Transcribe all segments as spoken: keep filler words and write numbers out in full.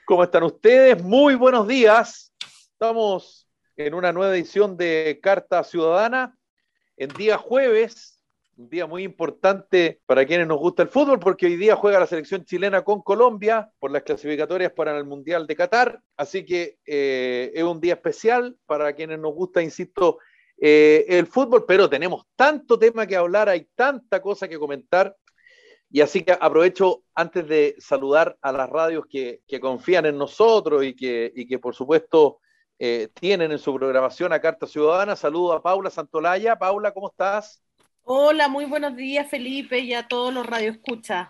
¿Cómo están ustedes? Muy buenos días. Estamos en una nueva edición de Carta Ciudadana, en día jueves, un día muy importante para quienes nos gusta el fútbol, porque hoy día juega la selección chilena con Colombia por las clasificatorias para el Mundial de Qatar, así que eh, es un día especial para quienes nos gusta, insisto, eh, el fútbol, pero tenemos tanto tema que hablar, hay tanta cosa que comentar. Y así que aprovecho antes de saludar a las radios que, que confían en nosotros y que, y que por supuesto eh, tienen en su programación a Carta Ciudadana. Saludo a Paula Santolaya. Paula, ¿cómo estás? Hola, muy buenos días, Felipe, y a todos los radioescuchas.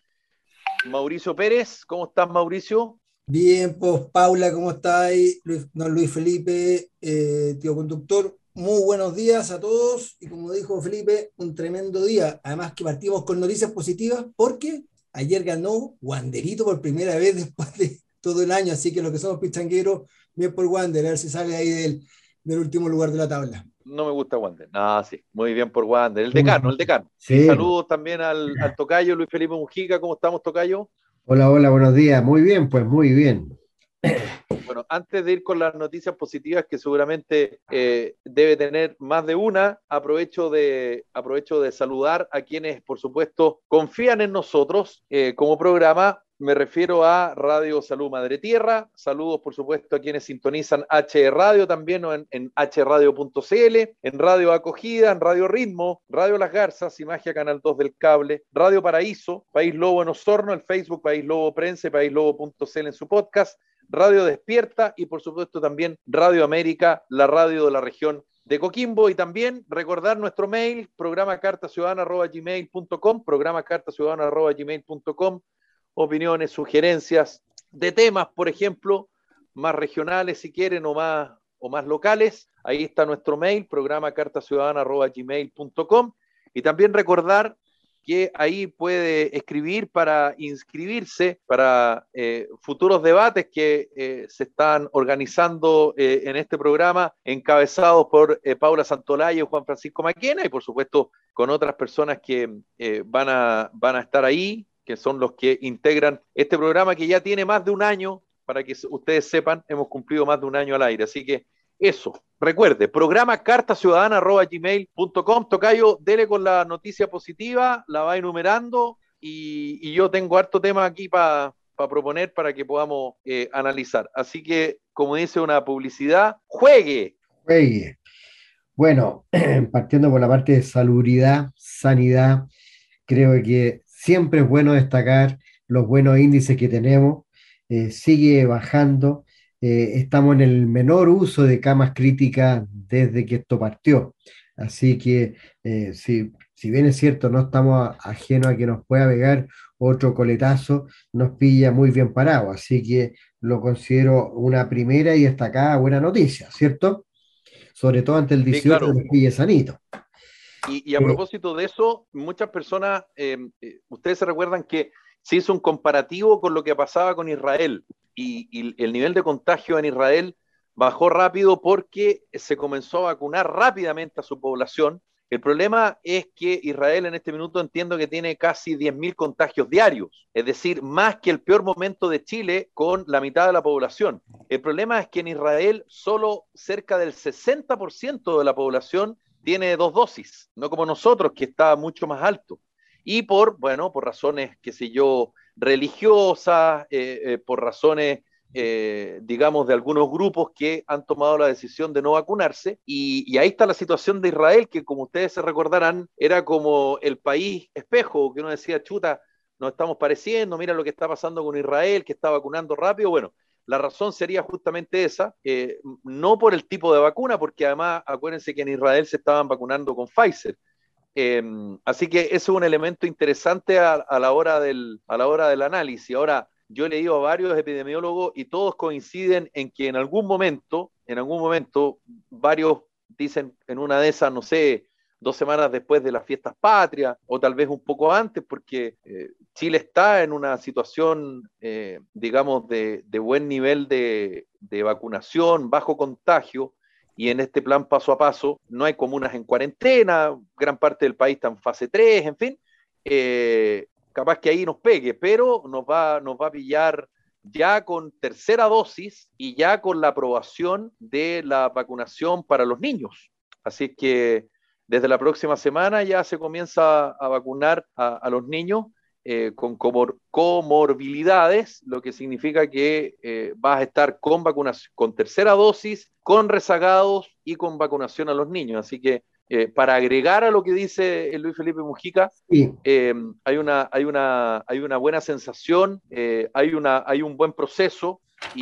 Mauricio Pérez, ¿cómo estás, Mauricio? Bien, pues Paula, ¿cómo estáis? Luis, no, Luis Felipe, eh, tío conductor, muy buenos días a todos y como dijo Felipe, un tremendo día. Además que partimos con noticias positivas porque ayer ganó Wanderito por primera vez después de todo el año, así que los que somos pichangueros, bien por Wander, a ver si sale ahí del, del último lugar de la tabla. No me gusta Wander. Ah, sí, muy bien por Wander. El Muy decano, bien. el decano. Y Sí. saludos también al, al tocayo Luis Felipe Mujica. ¿Cómo estamos, tocayo? Hola, hola, buenos días. Muy bien, pues muy bien. Bueno, antes de ir con las noticias positivas, que seguramente eh, debe tener más de una, aprovecho de, aprovecho de saludar a quienes, por supuesto, confían en nosotros eh, como programa. Me refiero a Radio Salud Madre Tierra. Saludos, por supuesto, a quienes sintonizan H Radio también, o en, en h radio punto c l, en Radio Acogida, en Radio Ritmo, Radio Las Garzas y Magia Canal dos del Cable, Radio Paraíso, País Lobo en Osorno, el Facebook País Lobo Prensa, país lobo punto c l en su podcast, Radio Despierta y, por supuesto, también Radio América, la radio de la región de Coquimbo. Y también recordar nuestro mail, programa carta ciudadana arroba gmail punto com, programa carta ciudadana arroba gmail punto com. Opiniones, sugerencias de temas, por ejemplo, más regionales si quieren o más, o más locales. Ahí está nuestro mail, programa carta ciudadana arroba gmail punto com. Y también recordar que ahí puede escribir para inscribirse para eh, futuros debates que eh, se están organizando eh, en este programa, encabezados por eh, Paula Santolaya y Juan Francisco Maquena, y por supuesto con otras personas que eh, van, a, van a estar ahí, que son los que integran este programa que ya tiene más de un año. Para que ustedes sepan, hemos cumplido más de un año al aire, así que eso, recuerde, programa carta ciudadana arroba gmail punto com. Tocayo, dele con la noticia positiva, la va enumerando y, y yo tengo harto tema aquí para pa proponer para que podamos eh, analizar. Así que, como dice una publicidad, ¡juegue! Juegue. Bueno, partiendo por la parte de salubridad, sanidad, creo que siempre es bueno destacar los buenos índices que tenemos. Eh, sigue bajando. Eh, estamos en el menor uso de camas críticas desde que esto partió. Así que, eh, si, si bien es cierto, no estamos ajenos a que nos pueda pegar otro coletazo, nos pilla muy bien parado. Así que lo considero una primera y destacada buena noticia, ¿cierto? Sobre todo ante el Sí, dieciocho claro. de los pille sanito. Y, y a Eh, propósito de eso, muchas personas, eh, eh, ustedes se recuerdan que se hizo un comparativo con lo que pasaba con Israel y, y el nivel de contagio en Israel bajó rápido porque se comenzó a vacunar rápidamente a su población. El problema es que Israel en este minuto entiendo que tiene casi diez mil contagios diarios, es decir, más que el peor momento de Chile con la mitad de la población. El problema es que en Israel solo cerca del sesenta por ciento de la población tiene dos dosis, no como nosotros, que está mucho más alto. Y por, bueno, por razones, qué sé yo, religiosas, eh, eh, por razones, eh, digamos, de algunos grupos que han tomado la decisión de no vacunarse. Y, y ahí está la situación de Israel, que como ustedes se recordarán, era como el país espejo, que uno decía, chuta, nos estamos pareciendo, mira lo que está pasando con Israel, que está vacunando rápido. Bueno, la razón sería justamente esa, eh, no por el tipo de vacuna, porque además acuérdense que en Israel se estaban vacunando con Pfizer. Eh, así que ese es un elemento interesante a, a, la hora del, a la hora del análisis. Ahora, yo he leído a varios epidemiólogos y todos coinciden en que en algún momento, en algún momento, varios dicen en una de esas, no sé, dos semanas después de las fiestas patrias, o tal vez un poco antes, porque eh, Chile está en una situación, eh, digamos, de, de buen nivel de, de vacunación, bajo contagio, y en este plan paso a paso no hay comunas en cuarentena, gran parte del país está en fase tres, en fin, eh, capaz que ahí nos pegue, pero nos va, nos va a pillar ya con tercera dosis y ya con la aprobación de la vacunación para los niños. Así que desde la próxima semana ya se comienza a vacunar a, a los niños eh, con comor comorbilidades, lo que significa que eh, vas a estar con vacunación, con tercera dosis, con rezagados y con vacunación a los niños. Así que Eh, para agregar a lo que dice el Luis Felipe Mujica, Sí. eh, hay, una, hay, una, hay una buena sensación, eh, hay, una, hay un buen proceso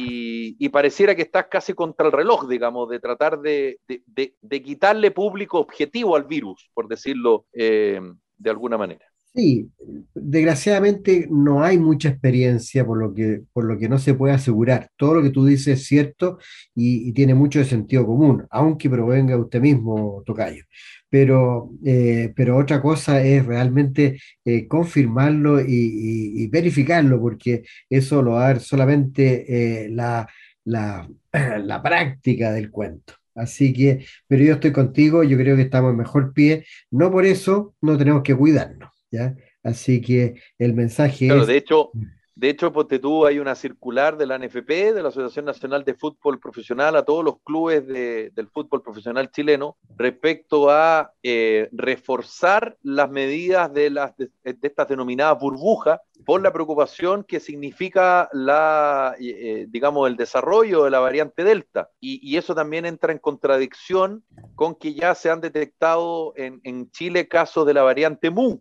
y, y pareciera que estás casi contra el reloj, digamos, de tratar de, de, de, de quitarle público objetivo al virus, por decirlo eh, de alguna manera. Sí, desgraciadamente no hay mucha experiencia por lo que, por lo que no se puede asegurar. Todo lo que tú dices es cierto y, y tiene mucho de sentido común, aunque provenga de usted mismo, tocayo. Pero, eh, pero otra cosa es realmente eh, confirmarlo y, y- y verificarlo, porque eso lo va a dar solamente eh, la, la, la práctica del cuento. Así que, pero yo estoy contigo, yo creo que estamos en mejor pie. No por eso no tenemos que cuidarnos. ¿Ya? Así que el mensaje Claro, es, de hecho, de hecho, ponte tú, hay una circular de la N F P, de la Asociación Nacional de Fútbol Profesional, a todos los clubes de, del fútbol profesional chileno, respecto a eh, reforzar las medidas de, las, de, de estas denominadas burbujas, por la preocupación que significa la, eh, digamos, el desarrollo de la variante Delta. Y, y eso también entra en contradicción con que ya se han detectado en, en Chile casos de la variante Mu,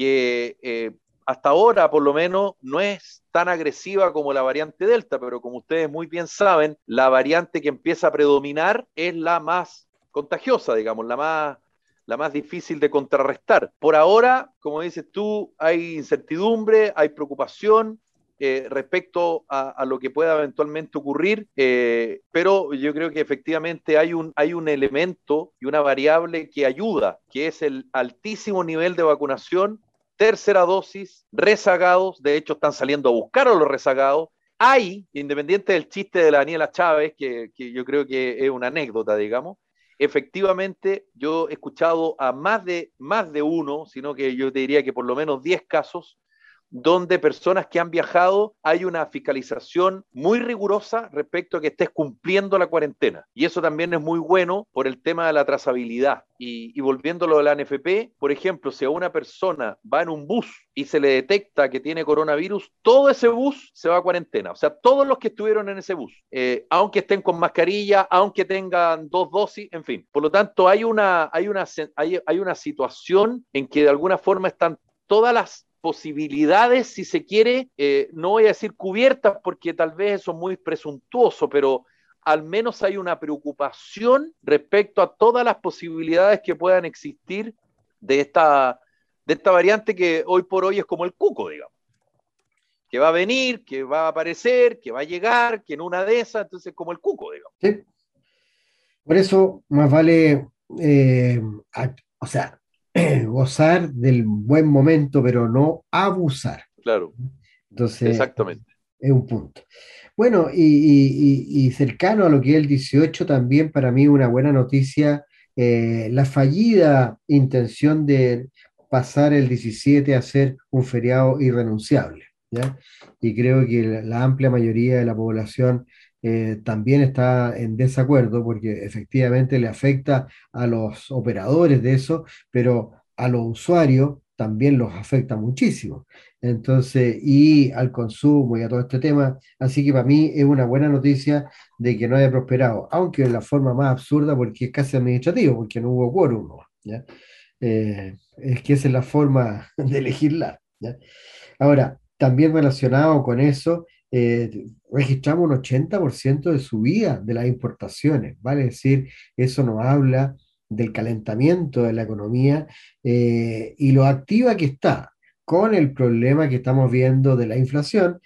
que eh, hasta ahora por lo menos no es tan agresiva como la variante Delta, pero como ustedes muy bien saben, la variante que empieza a predominar es la más contagiosa, digamos, la más, la más difícil de contrarrestar. Por ahora, como dices tú, hay incertidumbre, hay preocupación, eh, respecto a, a, lo que pueda eventualmente ocurrir, eh, pero yo creo que efectivamente hay un, hay un elemento y una variable que ayuda, que es el altísimo nivel de vacunación, tercera dosis, rezagados, de hecho están saliendo a buscar a los rezagados. Hay, independiente del chiste de la Daniela Chávez, que, que yo creo que es una anécdota, digamos, efectivamente yo he escuchado a más de, más de uno, sino que yo te diría que por lo menos diez casos, donde personas que han viajado hay una fiscalización muy rigurosa respecto a que estés cumpliendo la cuarentena. Y eso también es muy bueno por el tema de la trazabilidad. Y, y volviéndolo a la N F P, por ejemplo, si a una persona va en un bus y se le detecta que tiene coronavirus, todo ese bus se va a cuarentena. O sea, todos los que estuvieron en ese bus, eh, aunque estén con mascarilla, aunque tengan dos dosis, en fin. Por lo tanto, hay una, hay una, hay, hay una situación en que de alguna forma están todas las posibilidades, si se quiere, eh, no voy a decir cubiertas porque tal vez eso es muy presuntuoso, pero al menos hay una preocupación respecto a todas las posibilidades que puedan existir de esta, de esta variante que hoy por hoy es como el cuco, digamos, que va a venir, que va a aparecer, que va a llegar, que en una de esas, entonces como el cuco, digamos. ¿sí? Por eso más vale, eh, a- o sea, gozar del buen momento, pero no abusar. Claro, Entonces, exactamente. es un punto. Bueno, y, y- y- y cercano a lo que es el dieciocho, también para mí una buena noticia, eh, la fallida intención de pasar el diecisiete a ser un feriado irrenunciable, ¿ya? Y creo que la, la amplia mayoría de la población eh, también está en desacuerdo porque efectivamente le afecta a los operadores de eso, pero a los usuarios también los afecta muchísimo. Entonces, y al consumo y a todo este tema. Así que para mí es una buena noticia de que no haya prosperado, aunque de la forma más absurda porque es casi administrativo, porque no hubo quórum, ¿no? ¿Ya? Eh, es que esa es la forma de legislar, ¿ya? Ahora, también relacionado con eso, eh, registramos un ochenta por ciento de subida de las importaciones, ¿vale? Es decir, eso nos habla del calentamiento de la economía eh, y lo activa que está con el problema que estamos viendo de la inflación,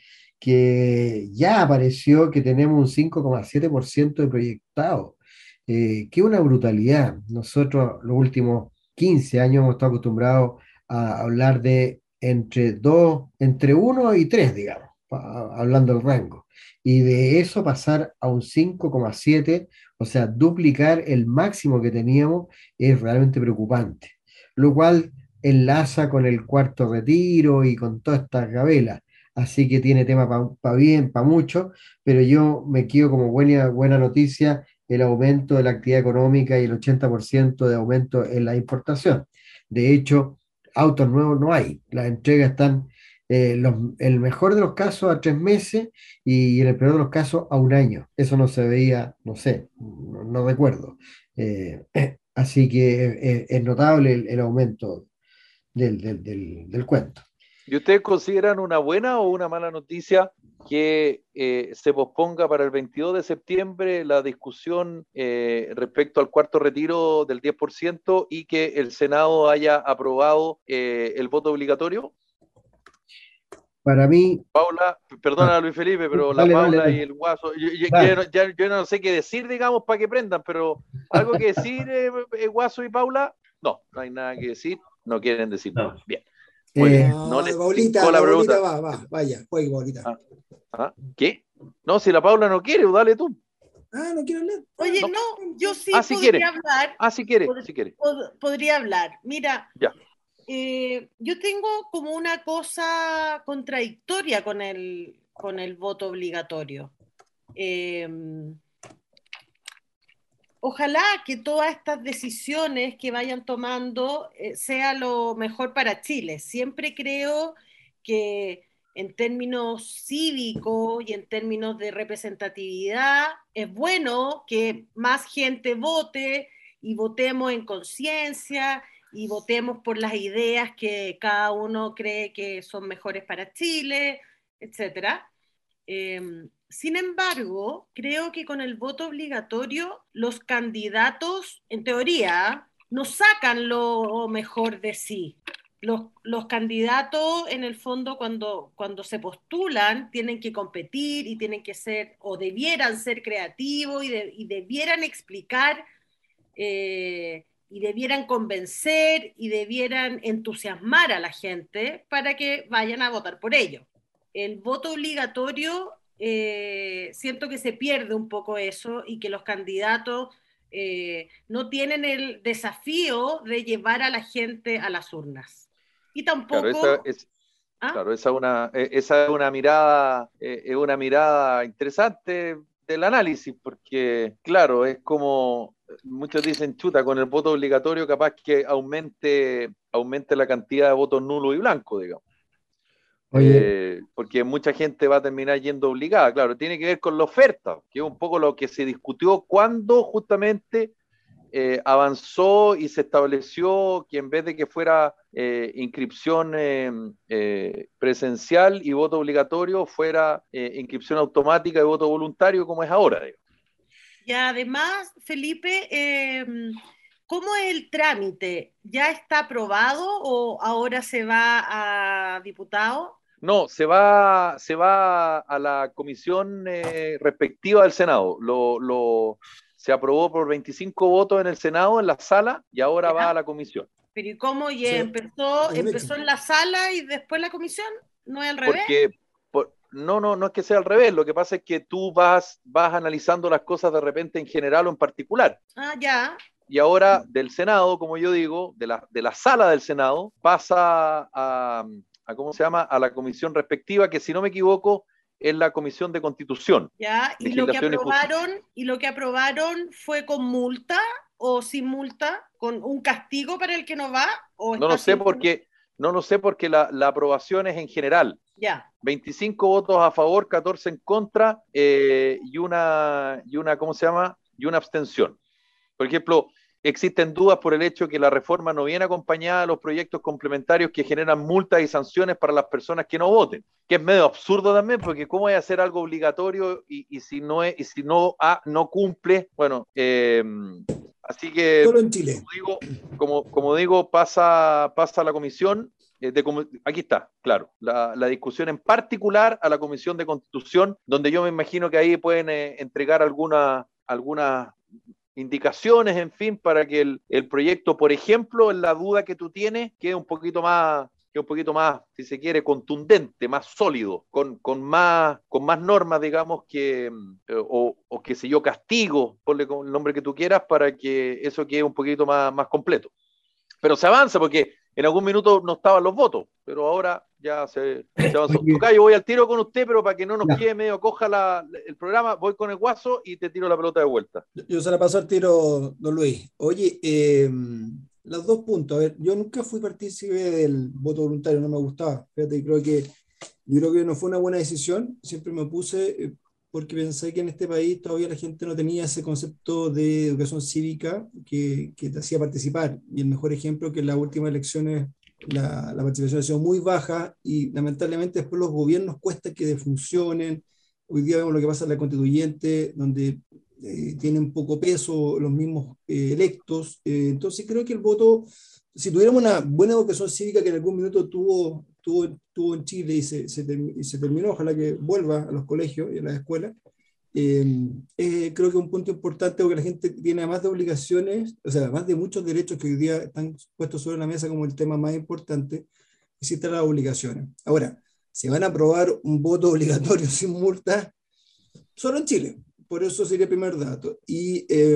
que ya apareció que tenemos un cinco coma siete por ciento de proyectado, eh, que es una brutalidad. Nosotros los últimos quince años hemos estado acostumbrados a hablar de entre dos, entre uno y tres, digamos, pa- hablando del rango. Y de eso pasar a un cinco coma siete, o sea, duplicar el máximo que teníamos, es realmente preocupante. Lo cual enlaza con el cuarto retiro y con todas estas gabelas. así que tiene tema para pa bien, para mucho, pero yo me quedo como buena, buena noticia el aumento de la actividad económica y el ochenta por ciento de aumento en la importación. De hecho, autos nuevos no hay, las entregas están, eh, los, el mejor de los casos a tres meses y en el peor de los casos a un año. Eso no se veía, no sé, no, no recuerdo. Eh, así que eh, es notable el, el aumento del, del, del, del cuento. ¿Y ustedes consideran una buena o una mala noticia que eh, se posponga para el veintidós de septiembre la discusión eh, respecto al cuarto retiro del diez por ciento y que el Senado haya aprobado eh, el voto obligatorio? Para mí... Paula, perdona ah, Luis Felipe, pero dale, la Paula dale, dale. y el Guaso, yo, yo, Dale. yo no, ya, yo no sé qué decir, digamos, para que prendan, pero algo que decir, eh, eh, Guaso y Paula, no, no hay nada que decir, no quieren decir nada. No. Bien. Muy Eh, bien. No, No les Paulita, tincó la la Paulita pregunta. va, va, vaya, juegue, Paulita. Ah, ah, ¿qué? No, si la Paula no quiere, dale tú. Ah, ¿no quiere hablar? Oye, No. no, yo sí Ah, si podría quiere. hablar. Ah, si quiere, pod- si quiere. pod- podría hablar. Mira, Ya. eh, yo tengo como una cosa contradictoria con el, con el voto obligatorio. Eh, Ojalá que todas estas decisiones que vayan tomando eh, sea lo mejor para Chile. Siempre creo que en términos cívicos y en términos de representatividad es bueno que más gente vote y votemos en conciencia y votemos por las ideas que cada uno cree que son mejores para Chile, etcétera. Eh, sin embargo, creo que con el voto obligatorio los candidatos, en teoría, no sacan lo mejor de sí. Los, los candidatos, en el fondo, cuando, cuando se postulan, tienen que competir y tienen que ser, o debieran ser creativos y, de, y debieran explicar, eh, y debieran convencer y debieran entusiasmar a la gente para que vayan a votar por ellos. El voto obligatorio, eh, siento que se pierde un poco eso y que los candidatos eh, no tienen el desafío de llevar a la gente a las urnas. Y Claro, esa tampoco... es, ¿Ah? claro, esa es una, eh, esa es una mirada, eh, es una mirada interesante del análisis, porque, claro, es como muchos dicen, chuta, con el voto obligatorio capaz que aumente, aumente la cantidad de votos nulos y blancos, digamos. Oye, Eh, porque mucha gente va a terminar yendo obligada, claro, tiene que ver con la oferta, que es un poco lo que se discutió cuando justamente eh, avanzó y se estableció que en vez de que fuera eh, inscripción eh, eh, presencial y voto obligatorio, fuera eh, inscripción automática y voto voluntario, como es ahora. Digamos. Y además, Felipe, eh, ¿cómo es el trámite? ¿Ya está aprobado o ahora se va a diputado? No, se va, se va a la comisión eh, respectiva del Senado. Lo, lo, se aprobó por veinticinco votos en el Senado, en la sala, y ahora ¿Ya? va a la comisión. Pero ¿y cómo? ¿Y Sí, empezó, el empezó en la sala y después la comisión? ¿No es al revés? Porque por, no, no, no es que sea al revés, lo que pasa es que tú vas, vas analizando las cosas de repente en general o en particular. Ah, ya. Y ahora del Senado, como yo digo, de la, de la sala del Senado, pasa a, a, ¿cómo se llama?, a la comisión respectiva, que si no me equivoco, es la Comisión de Constitución, Ya, y lo que Legislación y Justicia. aprobaron, y lo que aprobaron fue con multa o sin multa, con un castigo para el que no va, o No está lo sé sin... porque, no lo sé porque la, la aprobación es en general. Ya. veinticinco votos a favor, catorce en contra eh, y, una, y una, ¿cómo se llama?, y una abstención. Por ejemplo, existen dudas por el hecho que la reforma no viene acompañada de los proyectos complementarios que generan multas y sanciones para las personas que no voten, que es medio absurdo también, porque cómo hay que hacer algo obligatorio y, y si no es, y si no, ah, no cumple, bueno, eh, así que solo en Chile. como digo, como, como digo pasa, pasa a la comisión. Eh, de, aquí está, claro, la, la discusión en particular a la Comisión de Constitución, donde yo me imagino que ahí pueden eh, entregar algunas alguna indicaciones, en fin, para que el, el proyecto, por ejemplo, en la duda que tú tienes, quede un poquito más, quede un poquito más, si se quiere, contundente, más sólido, con, con, más, con más normas, digamos, que, eh, o, o qué sé yo, castigo, ponle con el nombre que tú quieras, para que eso quede un poquito más, más completo. Pero se avanza porque en algún minuto no estaban los votos, pero ahora ya se, se avanzó. Oye, Tocayo, voy al tiro con usted, pero para que no nos ya. quede medio coja la, el programa, voy con el guaso y te tiro la pelota de vuelta. Yo, yo se la paso al tiro, don Luis. Oye, eh, los dos puntos. A ver, yo nunca fui partícipe del voto voluntario, no me gustaba. Fíjate, creo que, yo creo que no fue una buena decisión. Siempre me opuse eh, porque pensé que en este país todavía la gente no tenía ese concepto de educación cívica que, que te hacía participar. Y el mejor ejemplo que en las últimas elecciones la, la participación ha sido muy baja y lamentablemente después los gobiernos cuesta que funcionen. Hoy día vemos lo que pasa en la constituyente, donde eh, tienen poco peso los mismos eh, electos. Eh, entonces creo que el voto, si tuviéramos una buena educación cívica que en algún minuto tuvo, tuvo, tuvo en Chile y se, se, term- y se terminó, ojalá que vuelva a los colegios y a las escuelas, eh, eh, creo que es un punto importante porque la gente tiene además de obligaciones, o sea, además de muchos derechos que hoy día están puestos sobre la mesa como el tema más importante, existen las obligaciones. Ahora, se van a aprobar un voto obligatorio sin multa solo en Chile. Por eso sería el primer dato. Y, eh,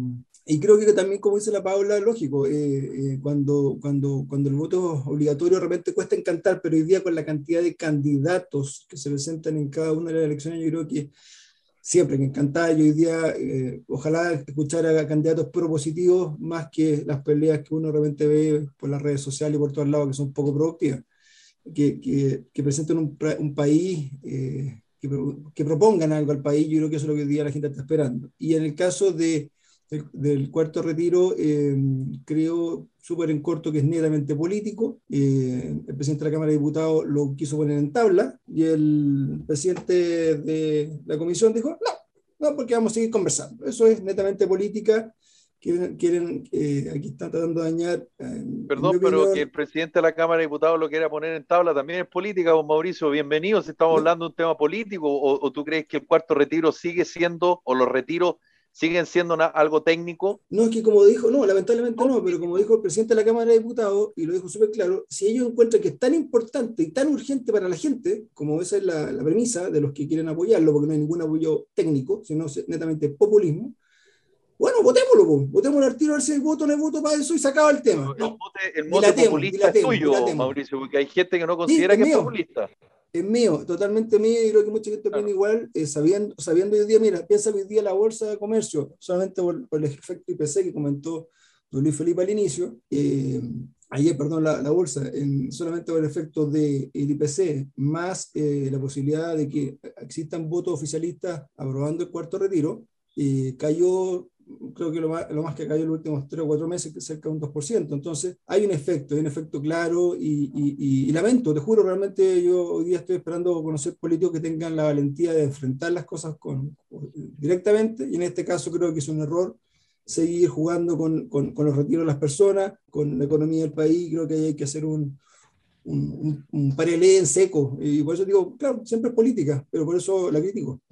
y creo que también, como dice la Paula, lógico, eh, eh, cuando, cuando, cuando el voto es obligatorio de repente cuesta encantar, pero hoy día con la cantidad de candidatos que se presentan en cada una de las elecciones, yo creo que siempre que encantar. Y hoy día, eh, ojalá escuchar a candidatos propositivos más que las peleas que uno de repente ve por las redes sociales y por todos lados que son poco productivas. Que, que, que presenten un, un país, eh, que, que propongan algo al país. Yo creo que eso es lo que hoy día la gente está esperando. Y en el caso de, de, del cuarto retiro, eh, creo súper en corto que es netamente político. Eh, el presidente de la Cámara de Diputados lo quiso poner en tabla y el presidente de la comisión dijo, no, no, porque vamos a seguir conversando. Eso es netamente política. Quieren, quieren eh, aquí están tratando de dañar. Eh, Perdón, pero que el presidente de la Cámara de Diputados lo quiera poner en tabla también es política, don Mauricio. Bienvenido, si estamos no, hablando de un tema político, o, o tú crees que el cuarto retiro sigue siendo, o los retiros siguen siendo una, algo técnico. No, es que como dijo, no, lamentablemente no, pero como dijo el presidente de la Cámara de Diputados, y lo dijo súper claro, si ellos encuentran que es tan importante y tan urgente para la gente, como esa es la, la premisa de los que quieren apoyarlo, porque no hay ningún apoyo técnico, sino netamente populismo, bueno, votémoslo, po. Votémoslo al tiro, a ver si hay voto o no hay voto para eso y se acaba el tema. El No, mote, el mote dilatemos, populista dilatemos, es tuyo, dilatemos. Mauricio, porque hay gente que no Sí, considera es que es mío, populista. es mío, totalmente mío, y creo que mucha gente opina Claro. igual, eh, sabiendo, sabiendo hoy día, mira, piensa que hoy día la bolsa de comercio, solamente por, por el efecto I P C que comentó don Luis Felipe al inicio, eh, ayer, perdón, la, la bolsa, en, solamente por el efecto del I P C, más eh, la posibilidad de que existan votos oficialistas aprobando el cuarto retiro, eh, cayó, creo que lo más, lo más que cayó en los últimos tres o cuatro meses, que cerca de un dos por ciento. Entonces, hay un efecto, hay un efecto claro y, y, y, y lamento, te juro, realmente yo hoy día estoy esperando conocer políticos que tengan la valentía de enfrentar las cosas con, con, directamente, y en este caso creo que es un error seguir jugando con, con, con los retiros de las personas, con la economía del país. Creo que hay que hacer un, un, un, un parelé en seco, y por eso digo, claro, siempre es política, pero por eso la critico.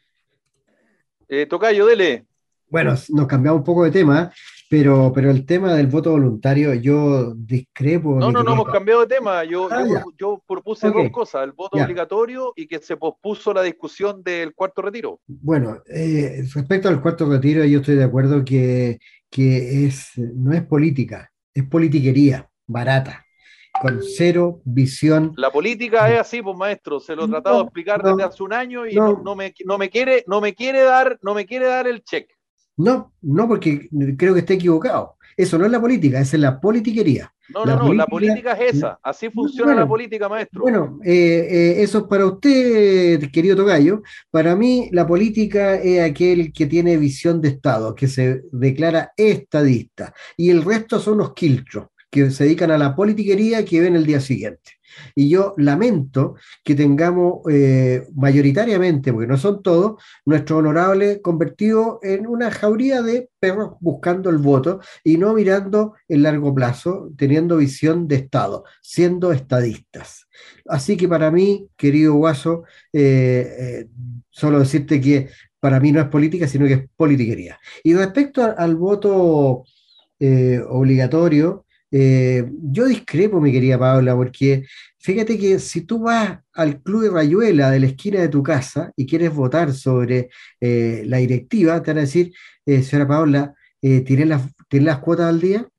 Eh, Tocayo, dele. Bueno, nos cambiamos un poco de tema, pero, pero el tema del voto voluntario, yo discrepo. No, mi no, no querido. hemos cambiado de tema. Yo, Ah, yo, ya. yo propuse Ok, dos cosas, el voto ya. obligatorio y que se pospuso la discusión del cuarto retiro. Bueno, eh, respecto al cuarto retiro, yo estoy de acuerdo que, que es, no es política, es politiquería barata, con cero visión. La política es así, pues maestro, se lo he tratado de No, explicar desde no, hace un año y no, no, no, me, no me quiere, no me quiere dar, no me quiere dar el cheque. no, no, porque creo que está equivocado. Eso no es la política, esa es la politiquería. No, no, La no, la política, política es la- esa, así funciona la bueno, política, maestro. bueno, eh, eh, eso es para usted, querido Tocayo. Para mí, la política es aquel que tiene visión de Estado, que se declara estadista, y el resto son los quiltros que se dedican a la politiquería que ven el día siguiente. Y yo lamento que tengamos eh, mayoritariamente, porque no son todos, nuestro honorable convertido en una jauría de perros buscando el voto y no mirando el largo plazo, teniendo visión de Estado, siendo estadistas. Así que para mí, querido Guaso, eh, eh, solo decirte que para mí no es política, sino que es politiquería. Y respecto a- al voto eh, obligatorio, eh, yo discrepo, mi querida Paula, porque fíjate que si tú vas al Club de Rayuela de la esquina de tu casa y quieres votar sobre eh, la directiva, te van a decir, eh, señora Paula, eh, ¿tiene las, ¿tiene las cuotas al día?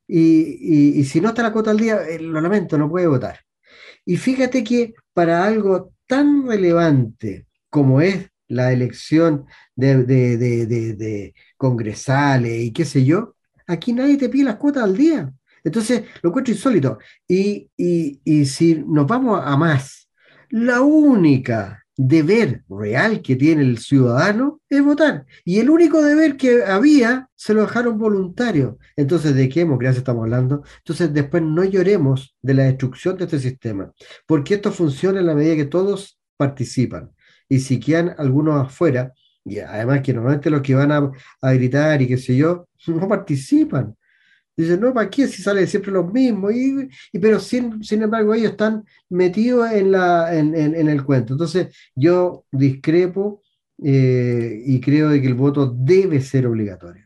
y, y, y si no está la cuota al día, eh, lo lamento, no puede votar. Y fíjate que para algo tan relevante como es la elección de, de, de, de, de congresales y qué sé yo, aquí nadie te pide las cuotas al día. Entonces, lo encuentro insólito. Y, y, y si nos vamos a más, la única deber real que tiene el ciudadano es votar. Y el único deber que había se lo dejaron voluntario. Entonces, ¿de qué democracia estamos hablando? Entonces, después no lloremos de la destrucción de este sistema, porque esto funciona en la medida que todos participan. Y si quedan algunos afuera, y además que normalmente los que van a, a gritar y qué sé yo, no participan. Dicen, no, ¿para qué? Si salen siempre los mismos. Y, y pero sin, sin embargo, ellos están metidos en, la, en, en, en el cuento. Entonces, yo discrepo eh, y creo de que el voto debe ser obligatorio.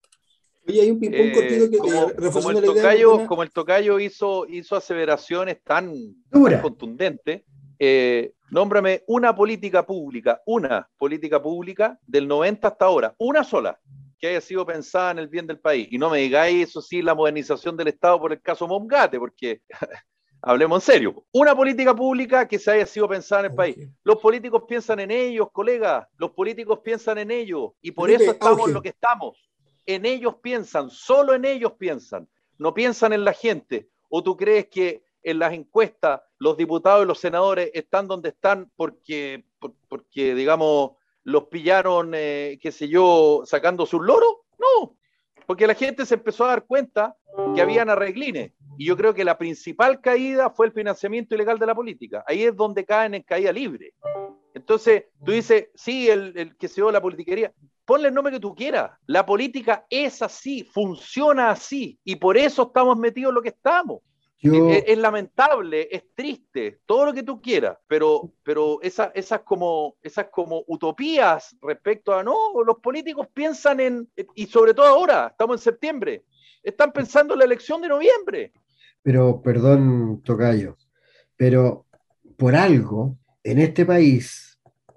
Oye, hay un ping-pong cortito Eh, que como, eh, como reforzando el la idea, tocayo, perdona. como el tocayo hizo, hizo aseveraciones tan, tan Dura. contundentes, eh, nómbrame una política pública, una política pública del noventa hasta ahora, una sola, que haya sido pensada en el bien del país. Y no me digáis, eso sí, la modernización del Estado por el caso Momgate, porque hablemos en serio. Una política pública que se haya sido pensada en el país. Los políticos piensan en ellos, colegas. Los políticos piensan en ellos. Y por Felipe, eso estamos auge. en lo que estamos. En ellos piensan, solo en ellos piensan. No piensan en la gente. ¿O tú crees que en las encuestas los diputados y los senadores están donde están porque, por, porque digamos, los pillaron, eh, qué sé yo, sacando sus loros? No, porque la gente se empezó a dar cuenta que habían arreglines. Y yo creo que la principal caída fue el financiamiento ilegal de la política. Ahí es donde caen en caída libre. Entonces, tú dices, sí, el, el que se dio la politiquería. Ponle el nombre que tú quieras. La política es así, funciona así. Y por eso estamos metidos en lo que estamos. Yo, Es, es lamentable, es triste, todo lo que tú quieras, pero, pero esa, esas, como, esas como utopías respecto a, no, los políticos piensan en, y sobre todo ahora, estamos en septiembre, están pensando en la elección de noviembre. pero perdón, tocayo, pero por algo en este país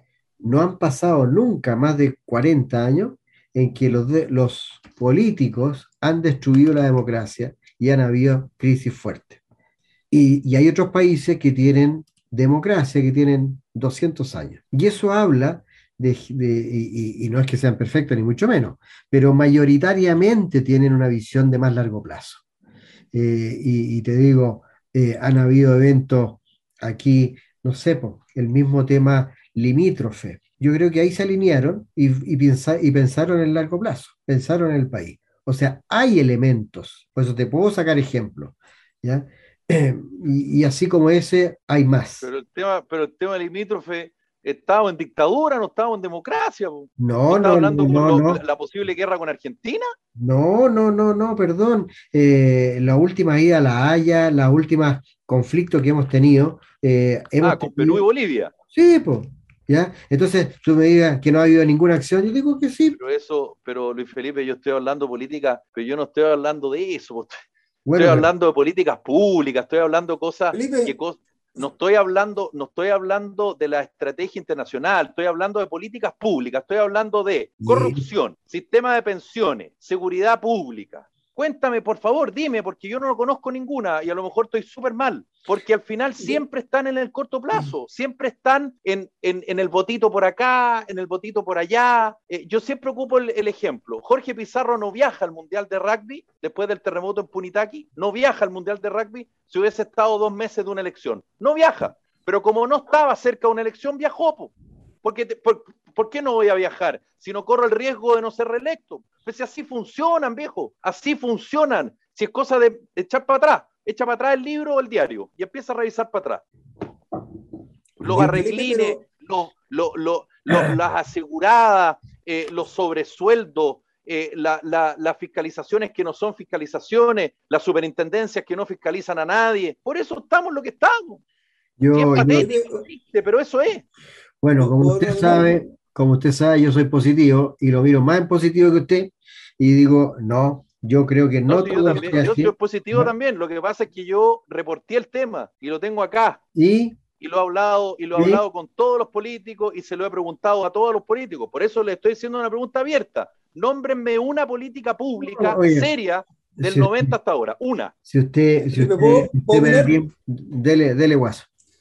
no han pasado nunca más de cuarenta años en que los, de, los políticos han destruido la democracia y han habido crisis fuertes. Y, y hay otros países que tienen democracia, que tienen doscientos años. Y eso habla de, de y, y no es que sean perfectos ni mucho menos, pero mayoritariamente tienen una visión de más largo plazo. Eh, y, y te digo, eh, han habido eventos aquí, no sé, po, el mismo tema limítrofe. Yo creo que ahí se alinearon y, y, pensa, y pensaron en largo plazo, pensaron en el país. O sea, hay elementos, por eso te puedo sacar ejemplos, ¿ya? Eh, y, y así como ese, hay más. Pero el tema, pero el tema limítrofe, ¿estamos en dictadura, no estamos en democracia? ¿Tú No, estás no, hablando no, con no, lo, no. la, la posible guerra con Argentina? No, no, no, no, perdón. Eh, la última ida a La Haya, la última conflicto que hemos tenido, eh, Ah, hemos con Perú y tenido. Bolivia. Sí, pues, ¿ya? Entonces, tú me digas que no ha habido ninguna acción, yo digo que sí. Pero eso, pero Luis Felipe, yo estoy hablando política, pero yo no estoy hablando de eso. po. Estoy Bueno, pero, hablando de políticas públicas, estoy hablando de cosas Felipe, que cos- no estoy hablando, no estoy hablando de la estrategia internacional, estoy hablando de políticas públicas, estoy hablando de y- corrupción, sistema de pensiones, seguridad pública. Cuéntame, por favor, dime, porque yo no lo conozco ninguna y a lo mejor estoy súper mal, porque al final siempre están en el corto plazo, siempre están en, en, en el votito por acá, en el votito por allá. Eh, yo siempre ocupo el, el ejemplo. Jorge Pizarro no viaja al Mundial de Rugby después del terremoto en Punitaqui, no viaja al Mundial de Rugby si hubiese estado dos meses de una elección. No viaja, pero como no estaba cerca de una elección, viajó. Po. Porque te, por, ¿Por qué no voy a viajar si no corro el riesgo de no ser reelecto? Pues si así funcionan, viejo, así funcionan. Si es cosa de echar para atrás, echa para atrás el libro o el diario y empieza a revisar para atrás. Los yo- arreglines, los, los, los, los, las aseguradas, eh, los sobresueldos, eh, la, la, las fiscalizaciones que no son fiscalizaciones, las superintendencias que no fiscalizan a nadie. Por eso estamos lo que estamos. Y es yo, yo- patético, triste, pero eso es. bueno, como ¿puedo usted opinar? sabe, como usted sabe, yo soy positivo y lo miro más en positivo que usted y digo, no, yo creo que No, no sí, yo todo es también, yo así. soy positivo ¿Ya? también. Lo que pasa es que yo reporté el tema y lo tengo acá. Y, Y lo he hablado, y lo he y, hablado con todos los políticos y se lo he preguntado a todos los políticos. Por eso le estoy haciendo una pregunta abierta. Nómbrenme una política pública oye, seria del si usted, noventa hasta ahora, una. si usted, si Felipe, usted, ¿puedo, si puedo usted me da opinar? tiempo, dele, dele guaso.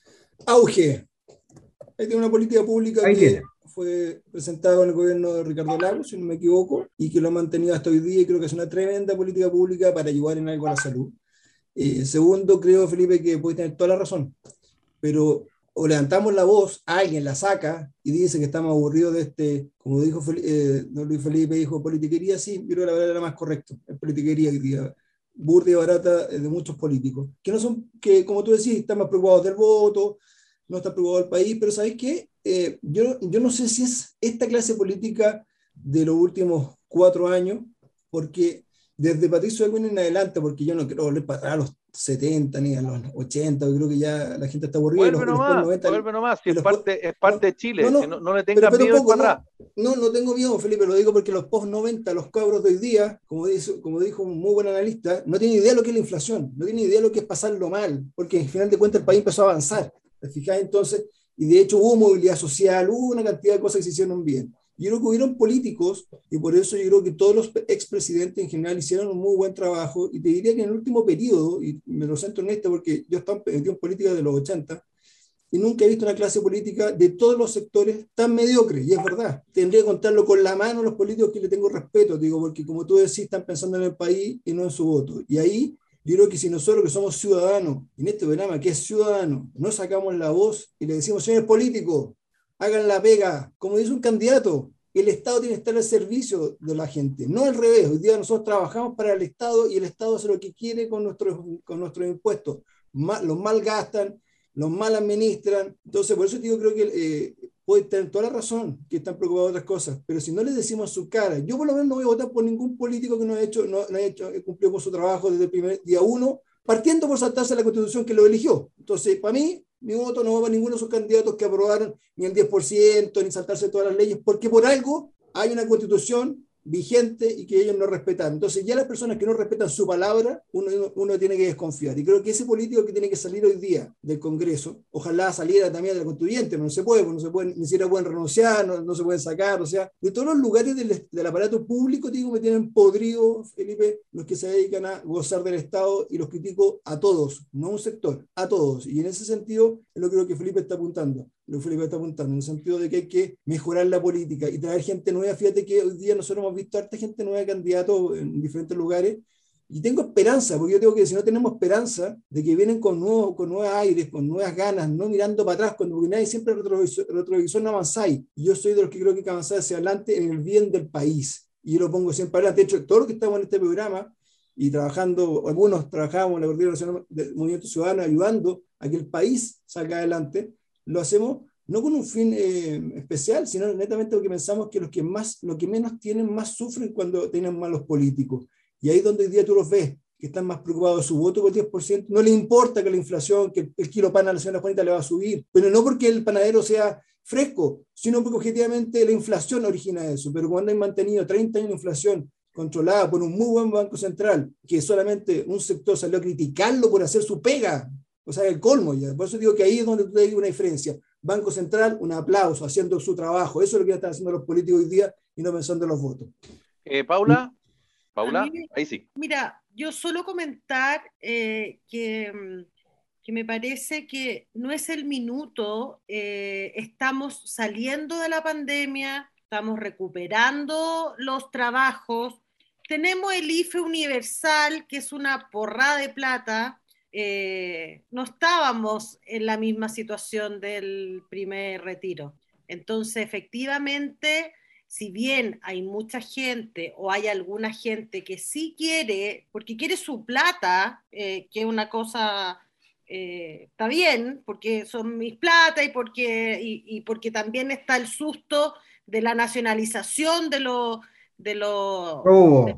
Auge. Ahí tiene una política pública Ahí tiene. que fue presentada con el gobierno de Ricardo Lagos, si no me equivoco, y que lo ha mantenido hasta hoy día, y creo que es una tremenda política pública para ayudar en algo a la salud. Eh, segundo, creo, Felipe, que puede tener toda la razón, pero o levantamos la voz, alguien la saca y dice que estamos aburridos de este, como dijo eh, don Luis Felipe, dijo politiquería, sí, yo creo que la verdad era más correcto, es politiquería que diga burda y barata de muchos políticos, que no son, que como tú decís, están más preocupados del voto, no está preocupado el país, pero ¿sabéis qué? Eh, yo, yo no sé si es esta clase política de los últimos cuatro años, porque desde Patricio Aylwin en adelante, porque yo no quiero volver para atrás a los setenta ni a los ochenta, yo creo que ya la gente está aburrida, y los, Vuelve y los post nomás, noventa, vuelve nomás, si y es los post, parte, es no, parte de no, Chile, si no, no, no le pero, tengan pero un miedo a ir poco, para no, atrás. no, no tengo miedo, Felipe, lo digo porque los post noventa, los cabros de hoy día, como dijo, como dijo un muy buen analista, no tienen idea de lo que es la inflación, no tienen idea de lo que es pasarlo mal, porque al final de cuentas el país empezó a avanzar, ¿te fijas? Entonces, y de hecho hubo movilidad social, hubo una cantidad de cosas que se hicieron bien. Yo creo que hubieron políticos, y por eso yo creo que todos los expresidentes en general hicieron un muy buen trabajo, y te diría que en el último periodo, y me lo centro en esto porque yo estaba metido en política de los ochenta, y nunca he visto una clase política de todos los sectores tan mediocre, y es verdad. Tendría que contarlo con la mano a los políticos que le tengo respeto, digo, porque como tú decís, están pensando en el país y no en su voto. Y ahí yo creo que si nosotros que somos ciudadanos, en este programa que es ciudadano, no sacamos la voz y le decimos, señores políticos, hagan la pega, como dice un candidato, el Estado tiene que estar al servicio de la gente, no al revés. Hoy día nosotros trabajamos para el Estado y el Estado hace lo que quiere con nuestros, con nuestros impuestos. Mal, los malgastan, los mal administran. Entonces, por eso digo, creo que eh, puede tener toda la razón que están preocupados de otras cosas, pero si no les decimos su cara, yo por lo menos no voy a votar por ningún político que no ha hecho, no, no ha hecho, cumplido con su trabajo desde el primer día uno, partiendo por saltarse la Constitución que lo eligió. Entonces, para mí, mi voto no va para ninguno de esos candidatos que aprobaron ni el diez por ciento, ni saltarse todas las leyes, porque por algo hay una Constitución vigente y que ellos no respetan. Entonces, ya las personas que no respetan su palabra, uno, uno tiene que desconfiar. Y creo que ese político que tiene que salir hoy día del Congreso, ojalá saliera también de la Constituyente, pero no se puede, no se puede, ni siquiera pueden renunciar, no, no se pueden sacar, o sea, de todos los lugares del, del aparato público, digo, me tienen podrido, Felipe, los que se dedican a gozar del Estado, y los critico a todos, no a un sector, a todos. Y en ese sentido, es lo que creo que Felipe está apuntando. Lo que Felipe está apuntando, en el sentido de que hay que mejorar la política y traer gente nueva. Fíjate que hoy día nosotros hemos visto harta gente nueva, candidatos en diferentes lugares, y tengo esperanza, porque yo tengo que, si no tenemos esperanza de que vienen con nuevos, con nuevos aires, con nuevas ganas, no mirando para atrás, cuando porque nadie siempre retrovisor, retrovisor no avanzáis. Y yo soy de los que creo que hay que avanzar hacia adelante en el bien del país. Y yo lo pongo siempre adelante. De hecho, todos los que estamos en este programa y trabajando, algunos trabajamos en la Coordinación Nacional del Movimiento Ciudadano, ayudando a que el país salga adelante, lo hacemos no con un fin eh, especial, sino netamente porque pensamos que los que, más, los que menos tienen más sufren cuando tienen malos políticos. Y ahí es donde hoy día tú los ves, que están más preocupados de su voto por el diez por ciento. No les importa que la inflación, que el, el kilo pan a la señora Juanita le va a subir, pero no porque el panadero sea fresco, sino porque objetivamente la inflación origina eso. Pero cuando han mantenido treinta años de inflación controlada por un muy buen Banco Central, que solamente un sector salió a criticarlo por hacer su pega, o sea, el colmo ya. Por eso digo que ahí es donde tú te digo una diferencia. Banco Central, un aplauso, haciendo su trabajo. Eso es lo que están haciendo los políticos hoy día y no pensando en los votos. Eh, Paula, Paula, mí, ahí sí. Mira, yo solo comentar eh, que, que me parece que no es el minuto, eh, estamos saliendo de la pandemia, estamos recuperando los trabajos, tenemos el I F E universal, que es una porrada de plata. Eh, no estábamos en la misma situación del primer retiro. Entonces, efectivamente, si bien hay mucha gente o hay alguna gente que sí quiere, porque quiere su plata, eh, que es una cosa, eh, está bien, porque son mis plata y porque, y, y porque también está el susto de la nacionalización de los... De lo, de, Robo,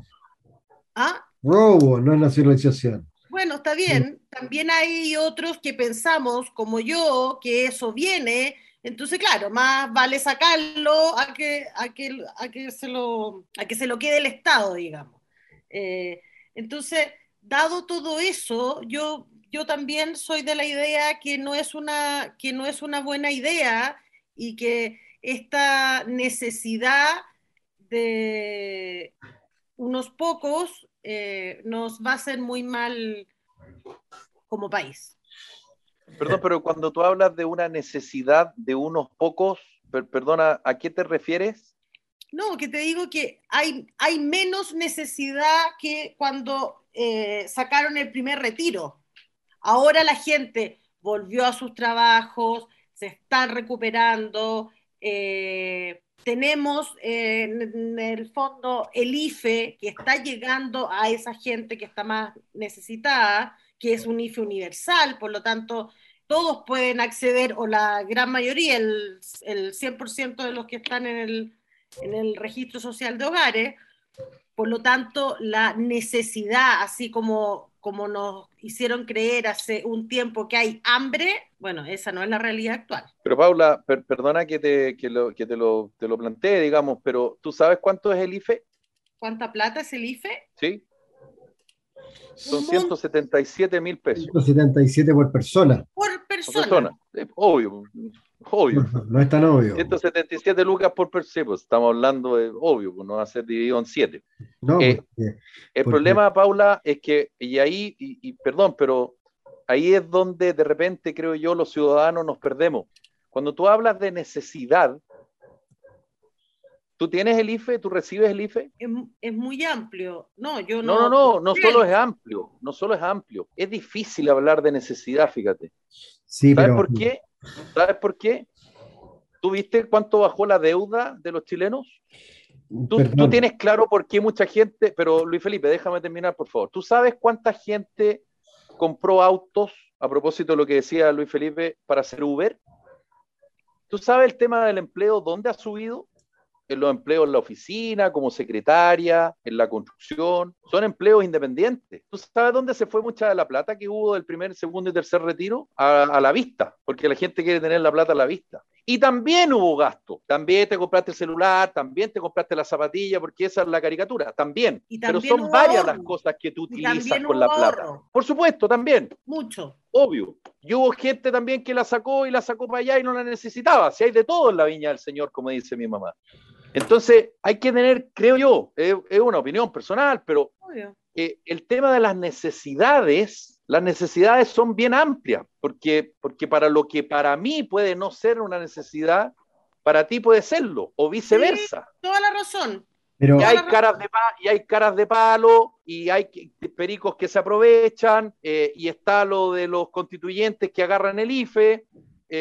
¿ah? robo, no es nacionalización. Bueno, está bien. También hay otros que pensamos, como yo, que eso viene. Entonces, claro, más vale sacarlo a que, a que, a que, se, lo, a que se lo quede el Estado, digamos. Eh, entonces, dado todo eso, yo, yo también soy de la idea que no es una, que no es una buena idea y que esta necesidad de unos pocos eh, nos va a hacer muy mal como país. Perdón, pero cuando tú hablas de una necesidad de unos pocos, per, perdona, ¿a qué te refieres? No, que te digo que hay, hay menos necesidad que cuando eh, sacaron el primer retiro. Ahora la gente volvió a sus trabajos, se están recuperando, eh, tenemos eh, en el fondo el I F E que está llegando a esa gente que está más necesitada, que es un I F E universal, por lo tanto todos pueden acceder, o la gran mayoría, el, el cien por ciento de los que están en el, en el registro social de hogares. Por lo tanto, la necesidad, así como, como nos hicieron creer hace un tiempo que hay hambre, bueno, esa no es la realidad actual. Pero Paula, per, perdona que, te, que, lo, que te, lo, te lo plantee, digamos, pero ¿tú sabes cuánto es el I F E? ¿Cuánta plata es el I F E? Sí. Son ciento setenta y siete mil pesos. ciento setenta y siete por persona. Por Por persona. persona. Eh, obvio, obvio. No, no es tan obvio. ciento setenta y siete lucas por persona, pues estamos hablando de obvio, pues no va a ser dividido en siete. No, Eh, porque, el porque- problema, Paula, es que, y ahí, y, y perdón, pero ahí es donde de repente, creo yo, los ciudadanos nos perdemos. Cuando tú hablas de necesidad, ¿tú tienes el I F E? ¿Tú recibes el I F E? Es, es muy amplio. No, yo No, no. no, no, no solo es amplio, no solo es amplio. Es difícil hablar de necesidad, fíjate. sí, ¿Sabes pero por qué? ¿Sabes por qué? ¿Tú viste cuánto bajó la deuda de los chilenos? Tú, perdón, tú tienes claro por qué mucha gente, pero Luis Felipe, déjame terminar, por favor. ¿Tú sabes cuánta gente compró autos, a propósito de lo que decía Luis Felipe, para hacer Uber? ¿Tú sabes el tema del empleo, dónde ha subido? En los empleos en la oficina, como secretaria, en la construcción, son empleos independientes. ¿Tú sabes dónde se fue mucha de la plata que hubo del primer, segundo y tercer retiro? A, a la vista, porque la gente quiere tener la plata a la vista. Y también hubo gasto. También te compraste el celular, también te compraste la zapatilla, porque esa es la caricatura, también. Y Pero también son hubo varias ahorro. las cosas que tú Y utilizas también con hubo la plata. ahorro. Por supuesto, también. Mucho. Obvio. Y hubo gente también que la sacó y la sacó para allá y no la necesitaba. Si hay de todo en la viña del Señor, como dice mi mamá. Entonces, hay que tener, creo yo, es, es una opinión personal, pero Obvio. eh, el tema de las necesidades, las necesidades son bien amplias, porque, porque para lo que para mí puede no ser una necesidad, para ti puede serlo, o viceversa. Toda la razón. pero Y hay caras de pa- y hay caras de palo, y hay que- pericos que se aprovechan, eh, y está lo de los constituyentes que agarran el I F E,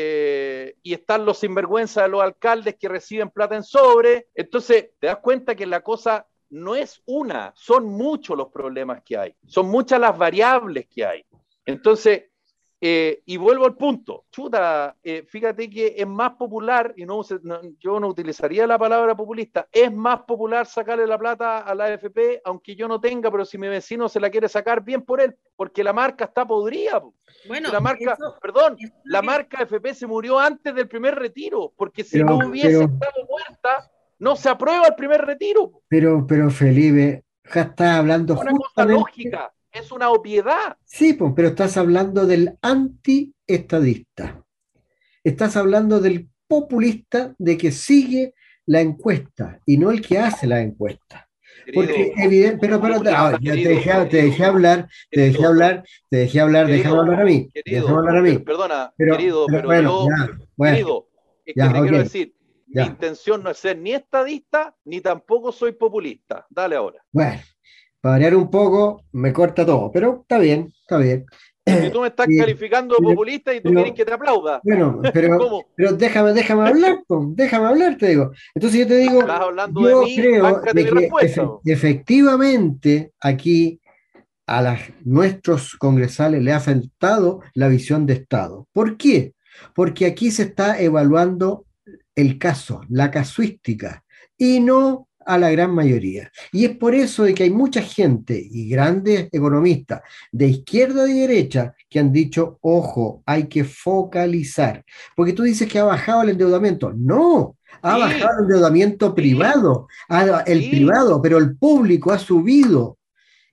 eh, y están los sinvergüenzas de los alcaldes que reciben plata en sobre. Entonces, te das cuenta que la cosa no es una, son muchos los problemas que hay, son muchas las variables que hay. Entonces, eh, y vuelvo al punto, chuta, eh, fíjate que es más popular, y no, no, yo no utilizaría la palabra populista, es más popular sacarle la plata a la A F P, aunque yo no tenga, pero si mi vecino se la quiere sacar, bien por él, porque la marca está podrida. Po. Bueno, la marca, eso- perdón, eso es lo la que- marca A F P se murió antes del primer retiro, porque si Pero- no hubiese pero- estado muerta, no se aprueba el primer retiro. Po. pero, pero Felipe, ya estás hablando Es una cosa justamente. lógica, es una obviedad. Sí, pues, pero estás hablando del antiestadista. Estás hablando del populista de que sigue la encuesta y no el que hace la encuesta. Porque Querido, evidente, pero, pero populista, ah, ya te querido, dejé, te querido, dejé hablar, te dejé querido. hablar, te dejé hablar, Querido, déjame hablar a mí, querido, déjame hablar a mí. per- perdona, Pero, querido, pero pero bueno, yo, ya, bueno, querido, es ya, que te quiero ok, decir, ya. mi intención no es ser ni estadista, ni tampoco soy populista. Dale ahora. Bueno, para variar un poco, me corta todo, pero está bien, está bien. Si tú me estás Y- calificando de pero- populista y tú pero- quieres que te aplauda, Bueno, pero, ¿cómo? pero déjame, déjame hablar, po, déjame hablar, te digo. Entonces yo te digo, Estás hablando yo de mí, creo báncate de mi que respuesta. efe- efectivamente aquí a las, nuestros congresales le ha faltado la visión de Estado. ¿Por qué? Porque aquí se está evaluando el caso, la casuística, y no a la gran mayoría. Y es por eso de que hay mucha gente y grandes economistas de izquierda y derecha que han dicho, ojo, hay que focalizar. Porque tú dices que ha bajado el endeudamiento. No, ha Sí. bajado el endeudamiento privado, ha- el Sí. privado, pero el público ha subido.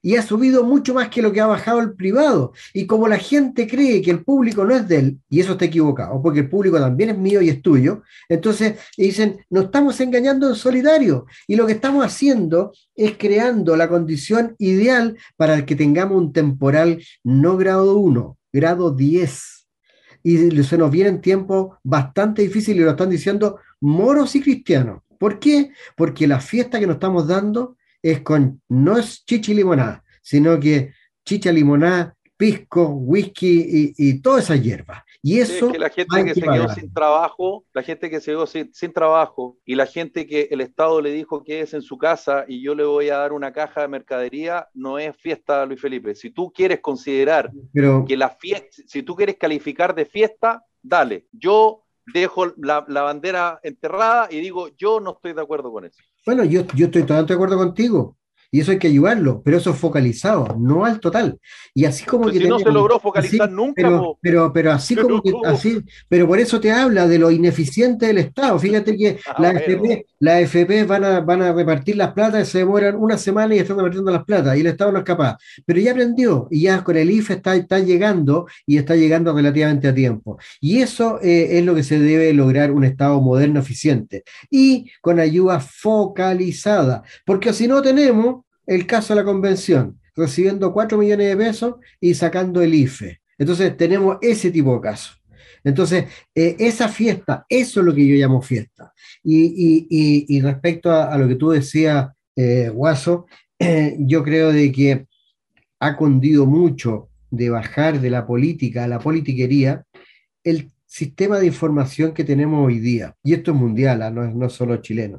y ha subido mucho más que lo que ha bajado el privado. Y como la gente cree que el público no es de él, y eso está equivocado, porque el público también es mío y es tuyo, entonces dicen, nos estamos engañando en solitario. Y lo que estamos haciendo es creando la condición ideal para el que tengamos un temporal no grado uno, grado diez. Y se nos vienen tiempos bastante difíciles, y lo están diciendo moros y cristianos. ¿Por qué? Porque la fiesta que nos estamos dando es con, no es chicha y limonada, sino que chicha, limonada, pisco, whisky y, y toda esa hierba. Y Sí, es eso que la gente hay que que se quedó pagar. sin trabajo, la gente que se quedó sin, sin trabajo y la gente que el Estado le dijo que es en su casa y yo le voy a dar una caja de mercadería, no es fiesta, Luis Felipe. Si tú quieres considerar Pero que la fiesta, si tú quieres calificar de fiesta, dale. Yo dejo la, la bandera enterrada y digo, yo no estoy de acuerdo con eso. bueno, yo, yo estoy totalmente de acuerdo contigo. Y eso hay que ayudarlo, pero eso es focalizado, no al total. Y así como Pues que si no se tenemos, logró focalizar así, nunca, pero, po. pero, pero así Pero como que, ¿cómo? así, pero por eso te habla de lo ineficiente del Estado. Fíjate que Ah, la bueno. A F P, la A F P van a, van a repartir las platas y se demoran una semana y están repartiendo las platas y el Estado no es capaz. Pero ya aprendió y ya con el I F E está, está llegando y está llegando relativamente a tiempo. Y eso eh, es lo que se debe lograr un Estado moderno, eficiente y con ayuda focalizada. Porque si no tenemos el caso de la convención, recibiendo cuatro millones de pesos y sacando el I F E. Entonces tenemos ese tipo de casos. Entonces, eh, esa fiesta, eso es lo que yo llamo fiesta. Y, y, y, y respecto a, a, lo que tú decías, eh, Guaso, eh, yo creo de que ha cundido mucho de bajar de la política a la politiquería el sistema de información que tenemos hoy día. Y esto es mundial, ¿eh? no, es, no es solo chileno.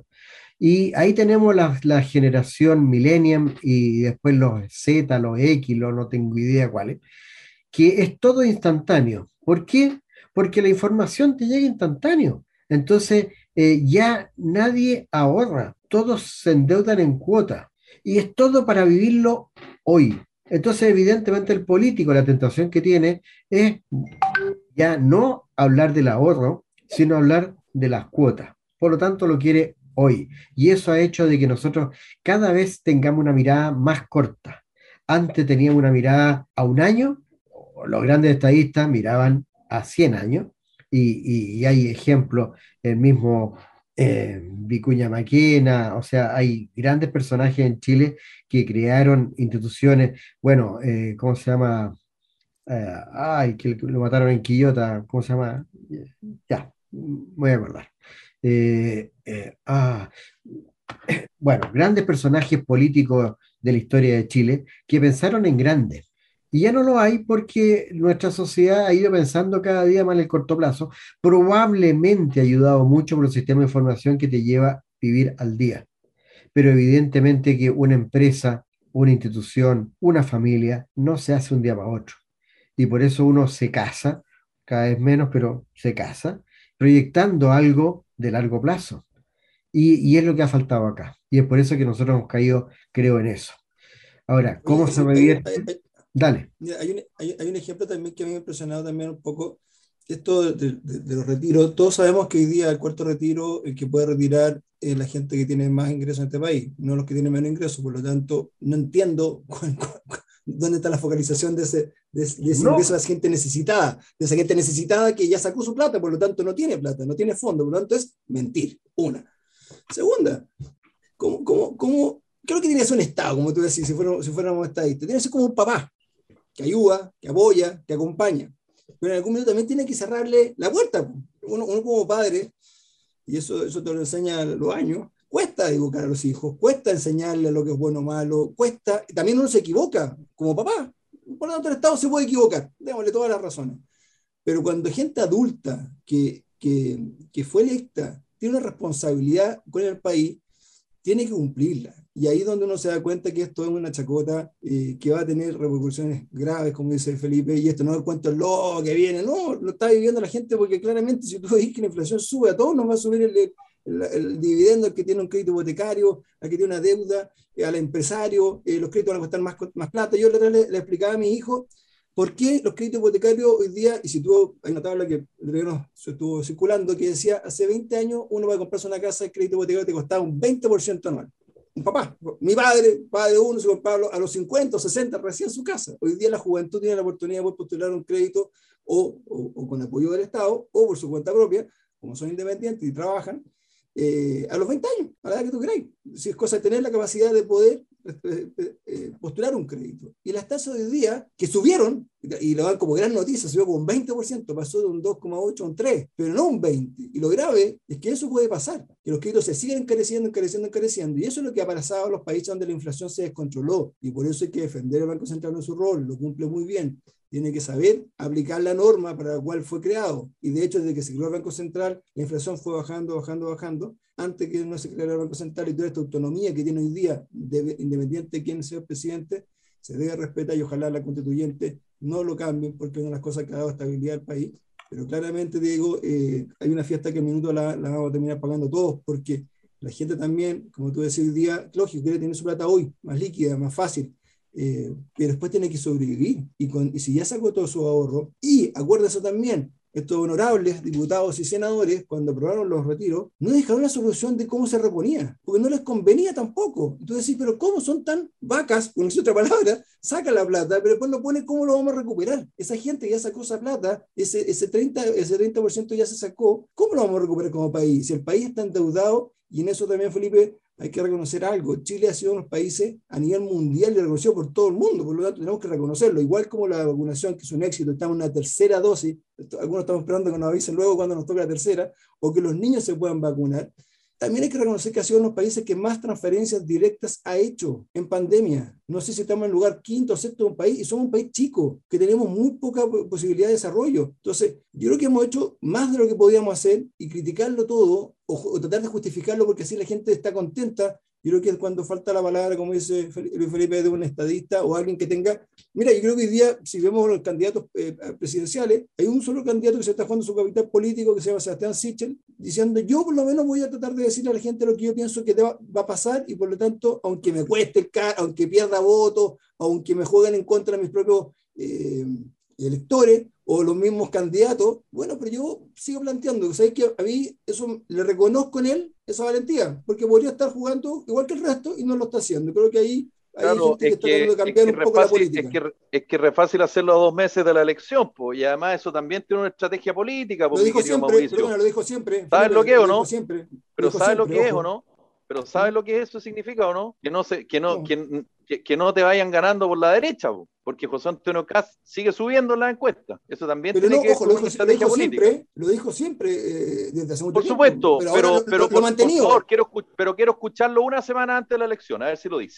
Y ahí tenemos la, la generación Millennium y después los Z, los X, los no tengo idea cuáles, que es todo instantáneo. ¿Por qué? Porque la información te llega instantáneo. Entonces eh, ya nadie ahorra, todos se endeudan en cuota y es todo para vivirlo hoy. Entonces evidentemente el político, la tentación que tiene es ya no hablar del ahorro, sino hablar de las cuotas. Por lo tanto, lo quiere hoy. Y eso ha hecho de que nosotros cada vez tengamos una mirada más corta. Antes teníamos una mirada a un año, los grandes estadistas miraban a cien años, y, y, y hay ejemplos, el mismo eh, Vicuña Maquena, o sea, hay grandes personajes en Chile que crearon instituciones, bueno, eh, ¿cómo se llama? Eh, ay, que lo mataron en Quillota, ¿cómo se llama? Ya, voy a acordar. Eh, eh, ah, bueno, grandes personajes políticos de la historia de Chile que pensaron en grande. Y ya no lo hay porque nuestra sociedad ha ido pensando cada día más en el corto plazo, probablemente ayudado mucho por el sistema de información que te lleva a vivir al día. Pero evidentemente que una empresa, una institución, una familia no se hace un día para otro. Y por eso uno se casa, cada vez menos, pero se casa, proyectando algo de largo plazo. Y, y es lo que ha faltado acá. Y es por eso que nosotros hemos caído, creo, en eso. Ahora, ¿cómo Oye, se hay, hay, revierte? hay, Dale. hay un, hay, hay un ejemplo también que me ha impresionado también un poco, esto de, de, de los retiros. Todos sabemos que hoy día el cuarto retiro, el que puede retirar es la gente que tiene más ingresos en este país, no los que tienen menos ingresos. Por lo tanto, no entiendo cuál, cuál, dónde está la focalización de ese, de, de ese No, ingreso a esa gente necesitada, de esa gente necesitada que ya sacó su plata, por lo tanto no tiene plata, no tiene fondo, por lo tanto es mentir, una. Segunda, ¿cómo, cómo, cómo, ¿qué es lo que tiene que ser un Estado, como tú decís, si fuéramos, si fuéramos estadistas? Tiene que ser como un papá, que ayuda, que apoya, que acompaña. Pero en algún momento también tiene que cerrarle la puerta. Uno, uno como padre, y eso, eso te lo enseña los años, cuesta educar a los hijos, cuesta enseñarles lo que es bueno o malo, cuesta, también uno se equivoca como papá. Por lo tanto, el Estado se puede equivocar, démosle todas las razones. Pero cuando gente adulta que, que, que fue electa tiene una responsabilidad con el país, tiene que cumplirla. Y ahí es donde uno se da cuenta que esto es una chacota eh, que va a tener repercusiones graves, como dice Felipe, y esto no es el cuento loco que viene, no, lo está viviendo la gente, porque claramente si tú ves que la inflación sube, a todos nos va a subir el, el, el dividendo, al que tiene un crédito hipotecario, al que tiene una deuda, eh, al empresario, eh, los créditos van a costar más, más plata. Yo le, le, le explicaba a mi hijo por qué los créditos hipotecarios hoy día, y si tú, hay una tabla que se estuvo circulando que decía, hace veinte años uno va a comprarse una casa, el crédito hipotecario te costaba un veinte por ciento anual. un papá. Mi padre, padre de uno, se compraba a los cincuenta o sesenta recién su casa. Hoy día la juventud tiene la oportunidad de poder postular un crédito o, o, o con apoyo del Estado o por su cuenta propia, como son independientes y trabajan, eh, a los veinte años, a la edad que tú queráis. Si es cosa de tener la capacidad de poder eh, eh, postular un crédito. Y las tasas de hoy día, que subieron, y lo dan como gran noticia, subió como un veinte por ciento, pasó de un dos coma ocho a un tres por ciento, pero no un veinte por ciento. Y lo grave es que eso puede pasar, que los créditos se siguen encareciendo, encareciendo, encareciendo. Y eso es lo que ha pasado en los países donde la inflación se descontroló. Y por eso hay que defender al Banco Central en su rol, lo cumple muy bien. Tiene que saber aplicar la norma para la cual fue creado. Y de hecho, desde que se creó el Banco Central, la inflación fue bajando, bajando, bajando. Antes que no se creara el Banco Central y toda esta autonomía que tiene hoy día, de, independiente de quién sea el presidente, se debe respetar y ojalá la constituyente no lo cambien porque es una de las cosas que ha dado estabilidad al país. Pero claramente, digo, eh, hay una fiesta que al minuto la, la vamos a terminar pagando todos porque la gente también, como tú decías hoy día, lógico, quiere tener su plata hoy, más líquida, más fácil. Eh, pero después tiene que sobrevivir y, con, y si ya sacó todo su ahorro y acuérdense también, estos honorables diputados y senadores cuando aprobaron los retiros no dejaron una solución de cómo se reponía porque no les convenía tampoco. Entonces decís, pero ¿cómo son tan vacas? Por decir otra palabra, sacan la plata pero después no ponen cómo lo vamos a recuperar. Esa gente ya sacó esa plata, ese, ese, treinta, ese treinta por ciento ya se sacó. ¿Cómo lo vamos a recuperar como país? Si el país está endeudado, y en eso también, Felipe, hay que reconocer algo. Chile ha sido uno de los países a nivel mundial y reconocido por todo el mundo, por lo tanto tenemos que reconocerlo. Igual como la vacunación, que es un éxito, estamos en una tercera dosis, algunos estamos esperando que nos avisen luego cuando nos toque la tercera, o que los niños se puedan vacunar. También hay que reconocer que ha sido uno de los países que más transferencias directas ha hecho en pandemia. No sé si estamos en el lugar quinto o sexto de un país, y somos un país chico, que tenemos muy poca posibilidad de desarrollo. Entonces, yo creo que hemos hecho más de lo que podíamos hacer, y criticarlo todo, o, o tratar de justificarlo porque así la gente está contenta. Yo creo que es cuando falta la palabra, como dice Luis Felipe, de un estadista o alguien que tenga... Mira, yo creo que hoy día, si vemos los candidatos eh, presidenciales, hay un solo candidato que se está jugando su capital político, que se llama Sebastián Sichel, diciendo, yo por lo menos voy a tratar de decirle a la gente lo que yo pienso que va, va a pasar, y por lo tanto, aunque me cueste el car, aunque pierda votos, aunque me jueguen en contra de mis propios eh, electores, o los mismos candidatos, bueno, pero yo sigo planteando, ¿sabes qué? A mí eso le reconozco en él esa valentía, porque podría estar jugando igual que el resto y no lo está haciendo. Creo que ahí hay claro, gente que está tratando de cambiar un poco fácil, la política. Es que, es que es re fácil hacerlo a dos meses de la elección, pues, y además eso también tiene una estrategia política, pues, lo dijo mi querido siempre, Mauricio. perdona, lo dijo siempre. ¿Sabes lo que es o no? Siempre, pero ¿sabes lo que ojo. es o no? Pero ¿sabes lo que eso significa o no? Que no, se, que no, no. Que, que, que no te vayan ganando por la derecha, po, porque José Antonio Cast sigue subiendo en la encuesta. Eso también pero tiene no, que ojo, ver lo con dijo, una estrategia lo dijo política. Siempre, lo dijo siempre eh, desde hace mucho por tiempo. Supuesto, pero pero, ahora pero, lo, lo, por, lo mantenido. por favor, quiero, pero quiero escucharlo una semana antes de la elección, a ver si lo dice.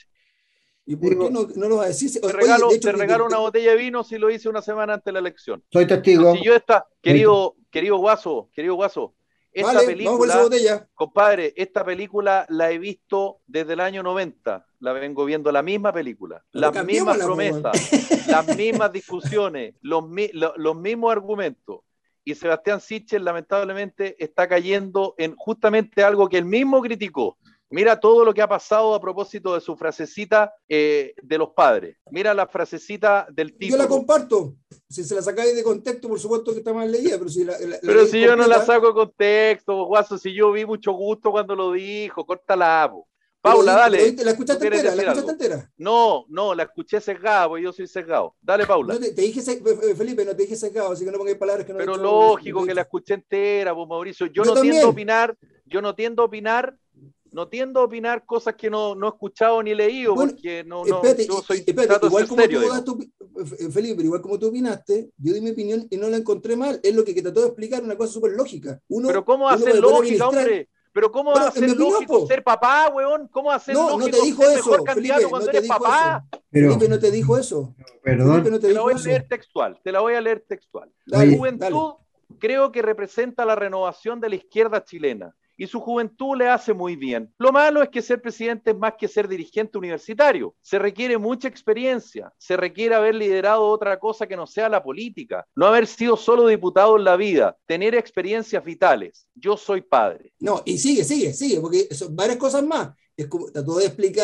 ¿Y por Digo, qué no, no lo va a decir? Te regalo, Oye, de hecho, te regalo una botella de vino si lo hice una semana antes de la elección. Soy testigo. Si yo esta, querido, querido Guaso, querido Guaso, esta vale, película, vamos por esa botella. Compadre, esta película la he visto desde el año noventa, la vengo viendo la misma película, pero las mismas promesas, las mismas discusiones, los, los, los mismos argumentos. Y Sebastián Sichel lamentablemente está cayendo en justamente algo que él mismo criticó. Mira todo lo que ha pasado a propósito de su frasecita eh, de los padres. Mira la frasecita del título. Yo la comparto. Si se la sacáis de contexto, por supuesto que está mal leída, pero si la, la, Pero la si yo completa, no la saco de contexto, Guaso, si yo vi mucho gusto cuando lo dijo, córtala, po. Paula, pero, dale. Pero, ¿La escuchaste entera? ¿La escuchaste entera? No, no, la escuché sesgada, porque yo soy sesgado. Dale, Paula. No te, te dije, Felipe, no te dije sesgado, así que no pongáis palabras que no Pero he hecho, lógico no que la escuché entera, pues, Mauricio. Yo, yo no también. tiendo a opinar, yo no tiendo a opinar No tiendo a opinar cosas que no, no he escuchado ni leído, bueno, porque no, no espérate, yo soy espérate, trato igual de ser como serio, tú das tu, Felipe, igual como tú opinaste, yo di mi opinión y no la encontré mal. Es lo que, que trató de explicar, una cosa súper lógica. Uno, pero ¿cómo hacer lógica, hombre? Pero ¿cómo va a ser lógico ser papá, weón? ¿Cómo hacer no, lógico no te dijo ser eso, mejor candidato Felipe, cuando no te eres dijo papá? Eso. Pero, Felipe no te dijo eso. Perdón. Felipe no te, te la voy eso. a leer textual, te la voy a leer textual. Dale, la juventud dale. Creo que representa la renovación de la izquierda chilena. Y su juventud le hace muy bien. Lo malo es que ser presidente es más que ser dirigente universitario. Se requiere mucha experiencia, se requiere haber liderado otra cosa que no sea la política, no haber sido solo diputado en la vida, tener experiencias vitales. Yo soy padre. No, y sigue, sigue, sigue, porque son varias cosas más. Es como trató de explicar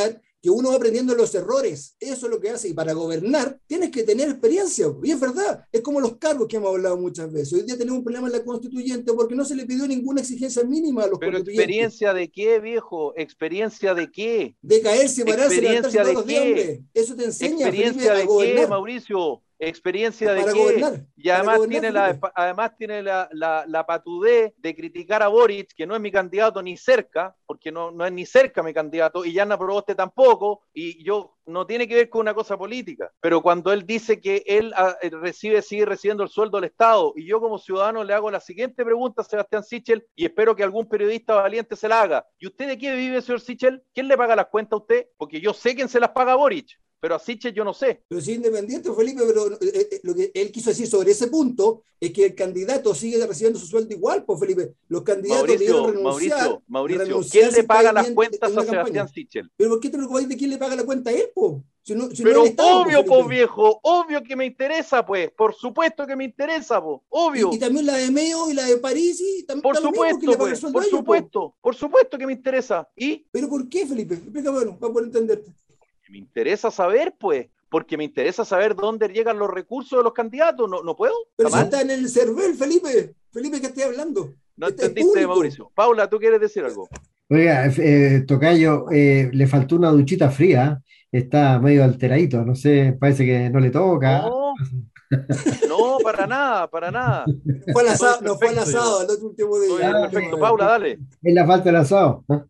que uno va aprendiendo los errores, eso es lo que hace, y para gobernar tienes que tener experiencia, y es verdad, es como los cargos que hemos hablado muchas veces. Hoy día tenemos un problema en la constituyente porque no se le pidió ninguna exigencia mínima a los Pero constituyentes. ¿experiencia de qué, viejo? ¿Experiencia de qué? De caerse, pararse, levantarse todos los días, qué? hombre. Eso te enseña, ¿Experiencia Felipe, a de gobernar. qué, Mauricio? ¿Experiencia de Para qué? gobernar, Y además para gobernar, tiene, la, Felipe. además tiene la, la, la patudez de criticar a Boric, que no es mi candidato ni cerca, porque no, no es ni cerca mi candidato, y Yana Proboste tampoco, y yo no tiene que ver con una cosa política. Pero cuando él dice que él a, recibe, sigue recibiendo el sueldo del Estado, y yo como ciudadano le hago la siguiente pregunta a Sebastián Sichel, y espero que algún periodista valiente se la haga. ¿Y usted de qué vive, señor Sichel? ¿Quién le paga las cuentas a usted? Porque yo sé quién se las paga a Boric, pero a Sichel yo no sé. Pero sí independiente, Felipe, pero eh, eh, lo que él quiso decir sobre ese punto es que el candidato sigue recibiendo su sueldo igual, pues Felipe. Los candidatos Mauricio, debieron renunciar. Mauricio, Mauricio, renunciar ¿quién le paga las simultáneamente cuentas en a una Sebastián campaña. Sichel? ¿Pero por qué te preocupas de quién le paga la cuenta a él, po? Si no, si no Pero es el Estado, obvio, pues, po, Felipe. viejo, obvio que me interesa, pues, por supuesto que me interesa, po, obvio. Y, y también la de Meo y la de París, y también Por da lo mismo que supuesto, le paga el pues, sueldo por a ellos, po. supuesto, por supuesto que me interesa. ¿Y? ¿Pero por qué, Felipe? Explícame, bueno, para poder entenderte. Me interesa saber, pues, porque me interesa saber dónde llegan los recursos de los candidatos. ¿No, no puedo? Pero si ¿Está mal? está en el CERVEL, Felipe. Felipe, ¿qué estoy hablando? No Este es entendiste, público. Mauricio. Paula, ¿tú quieres decir algo? Oiga, eh, Tocayo, eh, le faltó una duchita fría, está medio alteradito, no sé, parece que no le toca. No, no, para nada, para nada. Fue al Estoy asado, no fue al perfecto, asado yo. el otro último día. Estoy el último perfecto. día. Paula, dale. Es la falta del asado, ¿no?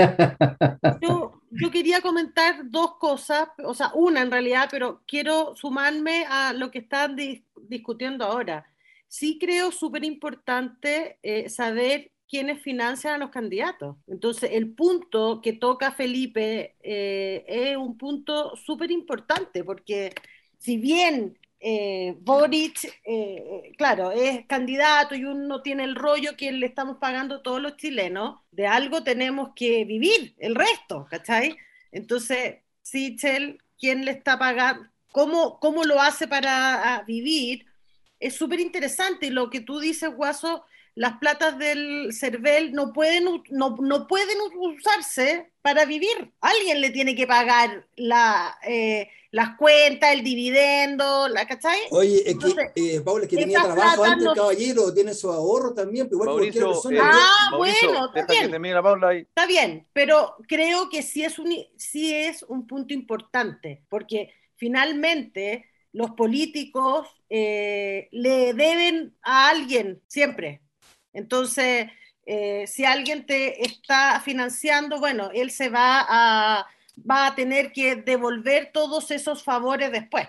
Yo, yo quería comentar dos cosas, o sea, una en realidad, pero quiero sumarme a lo que están dis- discutiendo ahora. Sí creo súper importante eh, saber quiénes financian a los candidatos. Entonces, el punto que toca Felipe eh, es un punto súper importante, porque si bien eh, Boric, eh, claro, es candidato y uno tiene el rollo que le estamos pagando todos los chilenos, de algo tenemos que vivir, el resto, ¿cachai? Entonces, Sichel, ¿quién le está pagando? ¿Cómo, cómo lo hace para a, vivir? Es súper interesante. Y lo que tú dices, Guaso, las platas del CERVEL no pueden, no, no pueden usarse para vivir. Alguien le tiene que pagar la, eh, las cuentas, el dividendo, ¿la cachai? Oye, es Entonces, que, eh, Paula, es que tenía esas trabajo platas antes no- el caballero, tiene su ahorro también, pues igual que cualquier Mauricio, persona. eh, Yo- Ah, Mauricio, bueno, está deja que bien. termine la Paula ahí. Está bien, pero creo que sí es un, sí es un punto importante, porque finalmente los políticos eh, le deben a alguien siempre. Entonces, eh, si alguien te está financiando, bueno, él se va a, va a tener que devolver todos esos favores después.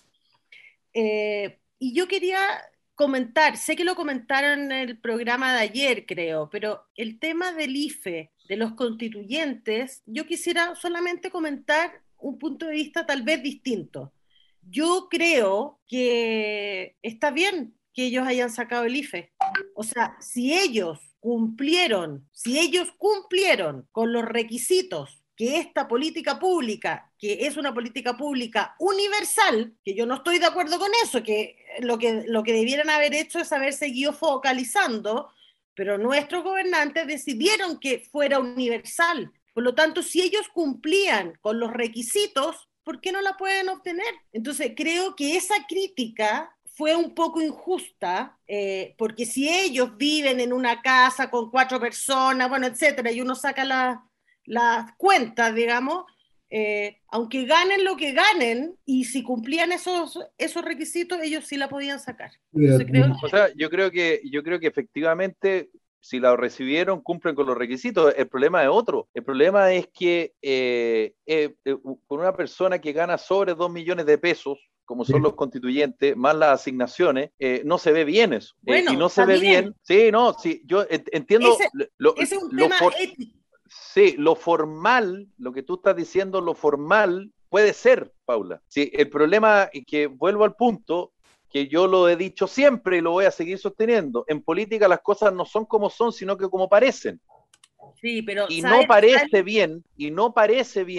Eh, y yo quería comentar, sé que lo comentaron en el programa de ayer, creo, pero el tema del I F E, de los constituyentes, yo quisiera solamente comentar un punto de vista tal vez distinto. Yo creo que está bien que ellos hayan sacado el I F E. O sea, si ellos cumplieron, si ellos cumplieron con los requisitos que esta política pública, que es una política pública universal, que yo no estoy de acuerdo con eso, que lo que, lo que debieran haber hecho es haber seguido focalizando, pero nuestros gobernantes decidieron que fuera universal. Por lo tanto, si ellos cumplían con los requisitos, ¿por qué no la pueden obtener? Entonces, creo que esa crítica fue un poco injusta, eh, porque si ellos viven en una casa con cuatro personas, bueno, etcétera, y uno saca la las cuentas, digamos, eh, aunque ganen lo que ganen, y si cumplían esos, esos requisitos, ellos sí la podían sacar. Entonces, creo O sea, yo creo que, yo creo que efectivamente, si la recibieron, cumplen con los requisitos. El problema es otro. El problema es que eh, eh, eh, con una persona que gana sobre dos millones de pesos, como son Sí. los constituyentes, más las asignaciones, eh, no se ve bien eso. Bueno, Eh, y no se está ve bien. bien. Sí, no, sí, yo ent- entiendo. Ese, lo, ese es un lo tema for- ético. Sí, lo formal, lo que tú estás diciendo, lo formal puede ser, Paula. Sí, el problema es que vuelvo al punto que yo lo he dicho siempre y lo voy a seguir sosteniendo. En política las cosas no son como son, sino que como parecen. Sí, pero Y ¿sabes? no parece bien, y no parece bien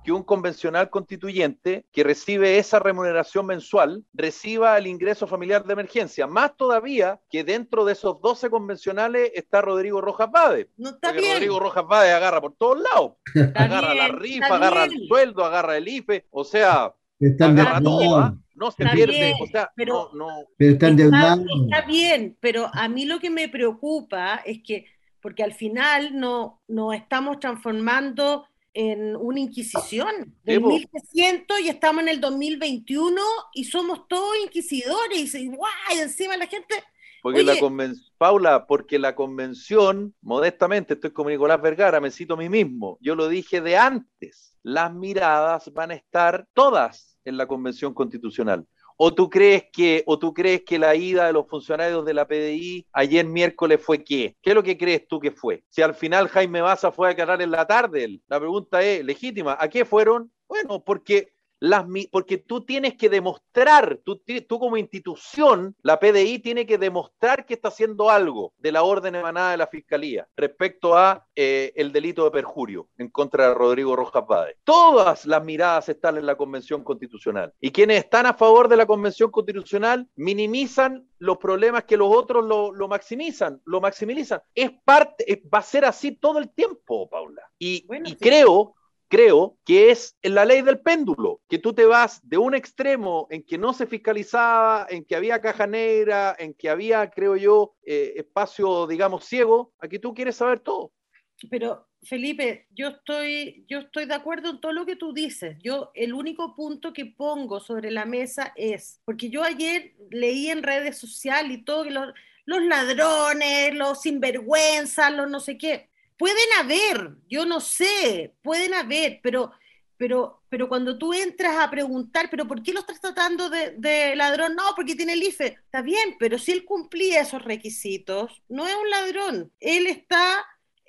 que un convencional constituyente que recibe esa remuneración mensual reciba el ingreso familiar de emergencia, más todavía que dentro de esos doce convencionales está Rodrigo Rojas Vade. No está porque bien. Rodrigo Rojas Vade agarra por todos lados, Está agarra bien, la está rifa, agarra el bien. sueldo, agarra el I F E, o sea, Están agarra todo, endeudados, ¿ah? No se Está pierde, bien, o sea, pero- no, no. pero están Está, endeudados. está bien, pero a mí lo que me preocupa es que, porque al final no, nos estamos transformando en una inquisición del Sí, po. mil trescientos y estamos en el dos mil veintiuno y somos todos inquisidores y, se- ¡guay! Y encima la gente, Porque oye, la convención, Paula, porque la convención, modestamente, estoy como Nicolás Vergara, me cito a mí mismo, yo lo dije de antes, las miradas van a estar todas en la convención constitucional. ¿O tú crees que, o tú crees que la ida de los funcionarios de la P D I ayer miércoles fue qué? ¿Qué es lo que crees tú que fue? Si al final Jaime Baza fue a declarar en la tarde, la pregunta es legítima. ¿A qué fueron? Bueno, porque las, porque tú tienes que demostrar, tú, tú como institución, la P D I tiene que demostrar que está haciendo algo de la orden emanada de la Fiscalía respecto a eh, el delito de perjurio en contra de Rodrigo Rojas Vade. Todas las miradas están en la Convención Constitucional y quienes están a favor de la Convención Constitucional minimizan los problemas que los otros lo, lo maximizan, lo maximizan. Es parte, es, va a ser así todo el tiempo, Paula. Y, bueno, y sí. creo... creo que es la ley del péndulo, que tú te vas de un extremo en que no se fiscalizaba, en que había caja negra, en que había, creo yo, eh, espacio, digamos, ciego, a que tú quieres saber todo. Pero Felipe, yo estoy, yo estoy de acuerdo en todo lo que tú dices. Yo el único punto que pongo sobre la mesa es, porque yo ayer leí en redes sociales y todo, que los, los ladrones, los sinvergüenzas, los no sé qué, pueden haber, yo no sé, pueden haber, pero, pero, pero cuando tú entras a preguntar, pero ¿por qué lo estás tratando de, de ladrón? No, porque tiene el I F E. Está bien, pero si él cumplía esos requisitos, no es un ladrón. Él está...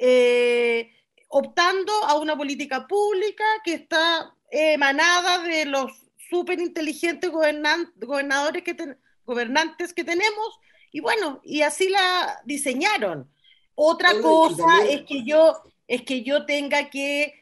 Eh, optando a una política pública que está emanada de los súper inteligentes gobernan gobernadores que ten gobernantes que tenemos, y bueno, y así la diseñaron. Otra Paula, y cosa también, es que yo, es que yo tenga que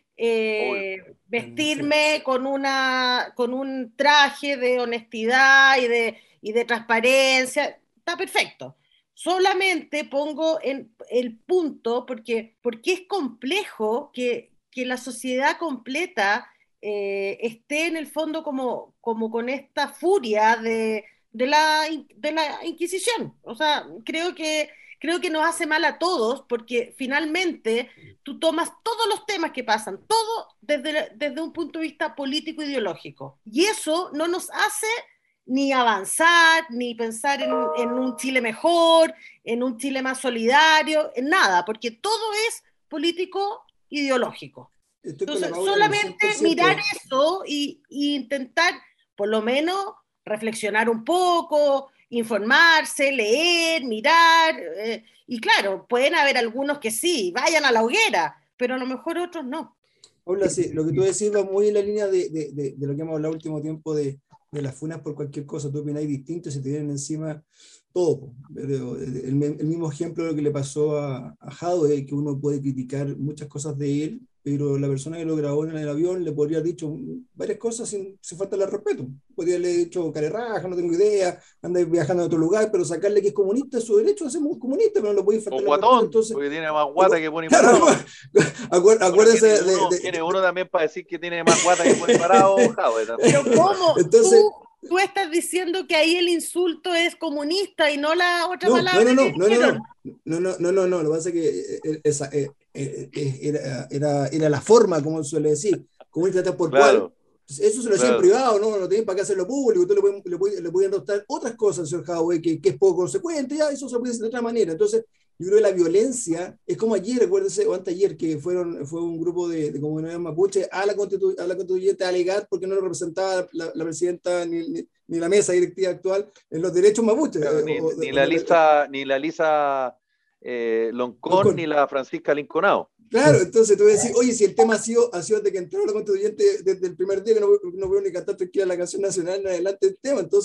eh, vestirme con, una, con un traje de honestidad y de, y de transparencia, está perfecto. Solamente pongo en el punto porque, porque es complejo que, que la sociedad completa eh, esté en el fondo como, como con esta furia de, de, la, de la Inquisición. O sea, creo que, creo que nos hace mal a todos porque finalmente tú tomas todos los temas que pasan, todo desde, desde un punto de vista político-ideológico. Y eso no nos hace ni avanzar, ni pensar en, en un Chile mejor, en un Chile más solidario, en nada, porque todo es político ideológico. estoy con la Entonces, Paula en el solamente cien por ciento. mirar eso y, y intentar, por lo menos, reflexionar un poco, informarse, leer, mirar, eh, y claro, pueden haber algunos que sí, vayan a la hoguera, pero a lo mejor otros no. Paula, sí, lo que tú decís va muy en la línea de, de, de, de lo que hemos hablado último tiempo de, de las funas por cualquier cosa. Tú opináis distinto y se te vienen encima todo. El, el, el mismo ejemplo de lo que le pasó a, a Jadwe, que uno puede criticar muchas cosas de él, pero la persona que lo grabó en el avión le podría haber dicho varias cosas sin, sin faltarle al respeto. Podría haberle dicho carerraja, no tengo idea, anda viajando a otro lugar, pero sacarle que es comunista es su derecho a ser comunista, pero no lo podéis faltar al respeto. Entonces, porque tiene más guata que pone claro, parado. Acuér, acuérdense tiene uno, de, de, tiene uno también para decir que tiene más guata que pone parado. Pero ¿cómo? Entonces, tú, tú estás diciendo que ahí el insulto es comunista y no la otra no, palabra no, no, que no, no, dijeron. no, no, no, no, no, lo que pasa es que esa, eh, eh, eh, era, era, era la forma, como suele decir, comunista por Claro. cual. Eso se lo hacía en privado, no, no tienen para qué hacerlo público, tú le pueden, le pueden, le pueden adoptar otras cosas, señor Jadwe, que, que es poco consecuente, ya, eso se puede hacer de otra manera. Entonces, yo creo que la violencia es como ayer, acuérdense, o antes ayer, que fueron, fue un grupo de, de comunidades mapuche a la, constitu, a la constituyente a alegar porque no lo representaba la, la presidenta ni, ni, ni la mesa directiva actual en los derechos mapuches. Claro, eh, ni, o, ni, o, la o, Lisa, ni la Lisa eh, Loncón, Loncón ni la Francisca Linconao. Claro, entonces tú vas a decir, oye, si el tema ha sido, ha sido de que entró la constituyente desde el primer día que no, no veo ni cantar tranquila la canción nacional en adelante del tema, entonces,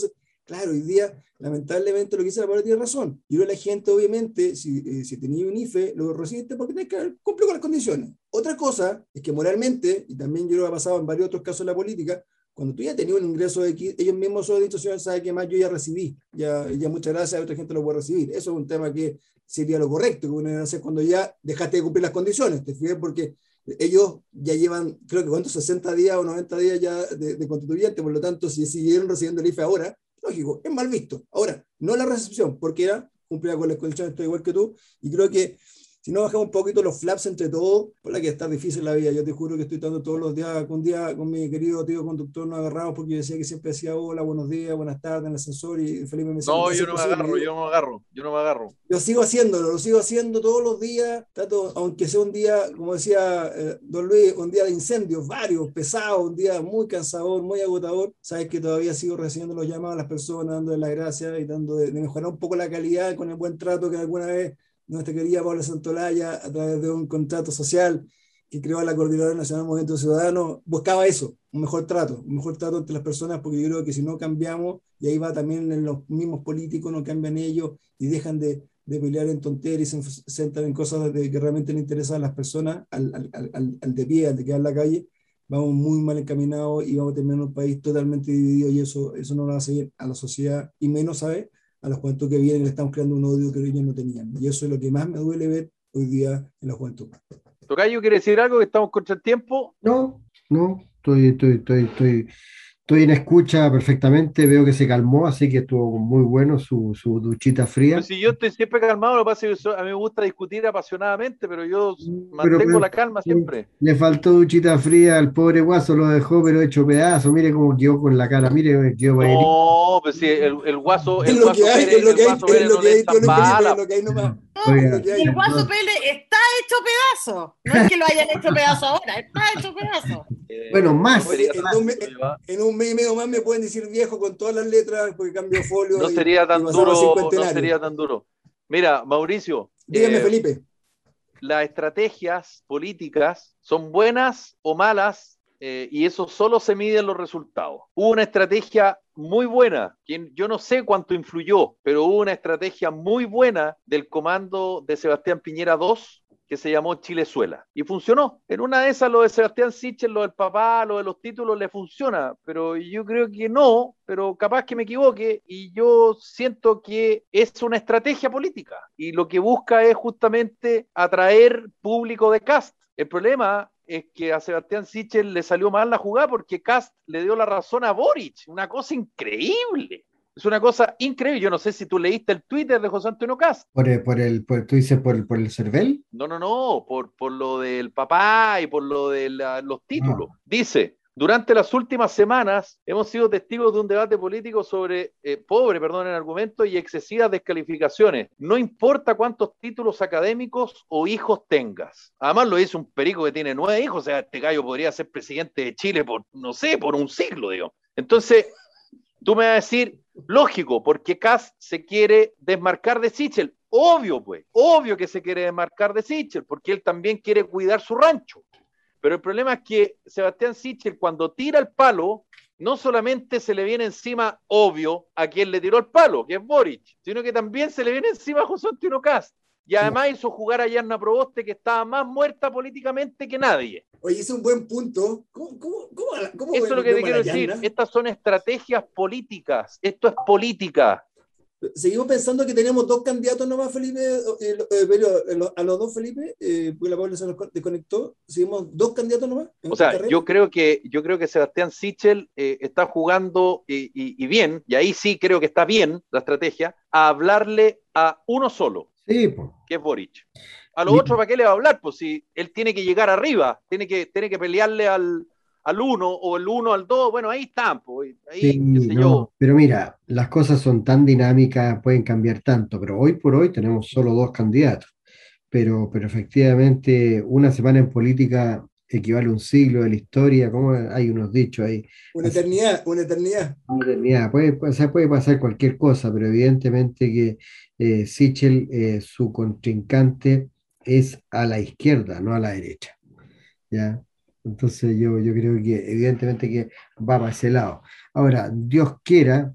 Claro, hoy día, lamentablemente, lo que dice la palabra tiene razón. Y luego la gente, obviamente, si, eh, si tenía un I F E, lo recibiste porque tenés que cumplir con las condiciones. Otra cosa es que moralmente, y también yo lo he pasado en varios otros casos de la política, cuando tú ya tenías un ingreso de X, ellos mismos son instituciones, saben que más yo ya recibí, ya, ya muchas gracias, otra gente lo puede recibir. Eso es un tema que sería lo correcto, que uno debe hacer cuando ya dejaste de cumplir las condiciones, ¿te fijas? Porque ellos ya llevan, creo que cuántos, sesenta días o noventa días ya de, de constituyente, por lo tanto, si siguieron recibiendo el I F E ahora, lógico, es mal visto. Ahora, no la recepción, porque era cumplía con las condiciones, estoy igual que tú, y creo que si no bajamos un poquito los flaps entre todos, por la que está difícil la vida. Yo te juro que estoy dando todos los días, un día con mi querido tío conductor nos agarramos porque yo decía que siempre decía hola, buenos días, buenas tardes en el ascensor y Felipe me decía, no, yo no me agarro, yo no me agarro, yo no me agarro. Yo sigo haciéndolo, lo sigo haciendo todos los días, trato, aunque sea un día, como decía eh, don Luis, un día de incendios, varios, pesados, un día muy cansador, muy agotador. Sabes que todavía sigo recibiendo los llamados a las personas, dándoles las gracias y dando de, de mejorar un poco la calidad con el buen trato que alguna vez nuestra querida Paula Santolaya, a través de un contrato social que creó la Coordinadora Nacional del Movimiento Ciudadano, buscaba eso, un mejor trato, un mejor trato entre las personas, porque yo creo que si no cambiamos, y ahí va también en los mismos políticos, no cambian ellos y dejan de, de pelear en tonterías y se centran en cosas de, que realmente le interesan a las personas, al, al, al, al de pie, al de quedar en la calle, vamos muy mal encaminados y vamos a terminar un país totalmente dividido y eso, eso no lo va a hacer a la sociedad, y menos, ¿sabes?, a los juventud que vienen, le estamos creando un odio que ellos no tenían. Y eso es lo que más me duele ver hoy día en la juventud. Tocayo, ¿quiere decir algo? Que estamos contra el tiempo. No, no, estoy, estoy, estoy, estoy, estoy en escucha perfectamente, veo que se calmó, así que estuvo muy bueno su, su duchita fría. Pues si yo estoy siempre calmado, lo que pasa es que a mí me gusta discutir apasionadamente, pero yo Pero, mantengo pero la calma siempre. le faltó duchita fría, al pobre guaso lo dejó, pero hecho pedazo, mire cómo quedó con la cara, mire, quedó bailando. No, pues sí, el, el guaso, el Es lo guaso que hay, Pérez, es lo el que hay, guaso es Pérez lo no que le hay, tío echa Luis Felipe, es bala. lo que hay nomás. No, Es lo que hay. el Guaso Pérez está hecho pedazo. No es que lo hayan hecho pedazo ahora, está hecho pedazo. Bueno, más. Oye, en, dos me- en un mes y medio más me pueden decir viejo con todas las letras porque cambio folio No y, sería y tan pasamos duro, no cincuentenario. sería tan duro. Mira, Mauricio, Dígame, eh, Felipe. las estrategias políticas son buenas o malas, eh, y eso solo se mide en los resultados. Hubo una estrategia muy buena, que yo no sé cuánto influyó, pero hubo una estrategia muy buena del comando de Sebastián Piñera dos, que se llamó Chilezuela, y funcionó. En una de esas lo de Sebastián Sichel, lo del papá, lo de los títulos, le funciona, pero yo creo que no, pero capaz que me equivoque, y yo siento que es una estrategia política, y lo que busca es justamente atraer público de Cast. El problema es que a Sebastián Sichel le salió mal la jugada porque Cast le dio la razón a Boric, una cosa increíble. Es una cosa increíble. Yo no sé si tú leíste el Twitter de José Antonio Cast. Por el, por el, por, ¿tú dices por el, por el CERVEL? No, no, no, por, por lo del papá y por lo de la, los títulos. Ah. Dice, durante las últimas semanas hemos sido testigos de un debate político sobre, eh, pobre, perdón, en argumentos y excesivas descalificaciones. No importa cuántos títulos académicos o hijos tengas. Además lo dice un perico que tiene nueve hijos, o sea, este gallo podría ser presidente de Chile por, no sé, por un siglo, digo. Entonces, tú me vas a decir, lógico, porque Kast se quiere desmarcar de Sichel. Obvio, pues, obvio que se quiere desmarcar de Sichel, porque él también quiere cuidar su rancho. Pero el problema es que Sebastián Sichel, cuando tira el palo, no solamente se le viene encima, obvio, a quien le tiró el palo, que es Boric, sino que también se le viene encima a José Antonio Kast. Y además sí. hizo jugar a Yarna Proboste, que estaba más muerta políticamente que nadie. Oye, ese es un buen punto. ¿Cómo, cómo, cómo, cómo Eso es lo que te quiero decir. Estas son estrategias políticas. Esto es política. Seguimos pensando que tenemos dos candidatos nomás, Felipe, eh, eh, a los dos, Felipe, eh, porque la Paula se nos desconectó. Seguimos dos candidatos nomás. O sea, yo creo que yo creo que Sebastián Sichel eh, está jugando y, y, y bien, y ahí sí creo que está bien la estrategia, a hablarle a uno solo, sí, pues. que es Boric. A los otros, ¿para qué le va a hablar? Pues si él tiene que llegar arriba, tiene que, tiene que pelearle al, al uno o el uno al dos, bueno, ahí están, pues, ahí, sí, qué sé no, yo. pero mira, las cosas son tan dinámicas, pueden cambiar tanto, pero hoy por hoy tenemos solo dos candidatos, pero, pero efectivamente una semana en política equivale a un siglo de la historia, como hay unos dichos ahí. Una Así, eternidad, una eternidad. Una eternidad, puede, o sea, puede pasar cualquier cosa, pero evidentemente que eh, Sichel, eh, su contrincante, es a la izquierda, no a la derecha, ¿ya? Entonces yo, yo creo que evidentemente que va para ese lado. Ahora, Dios quiera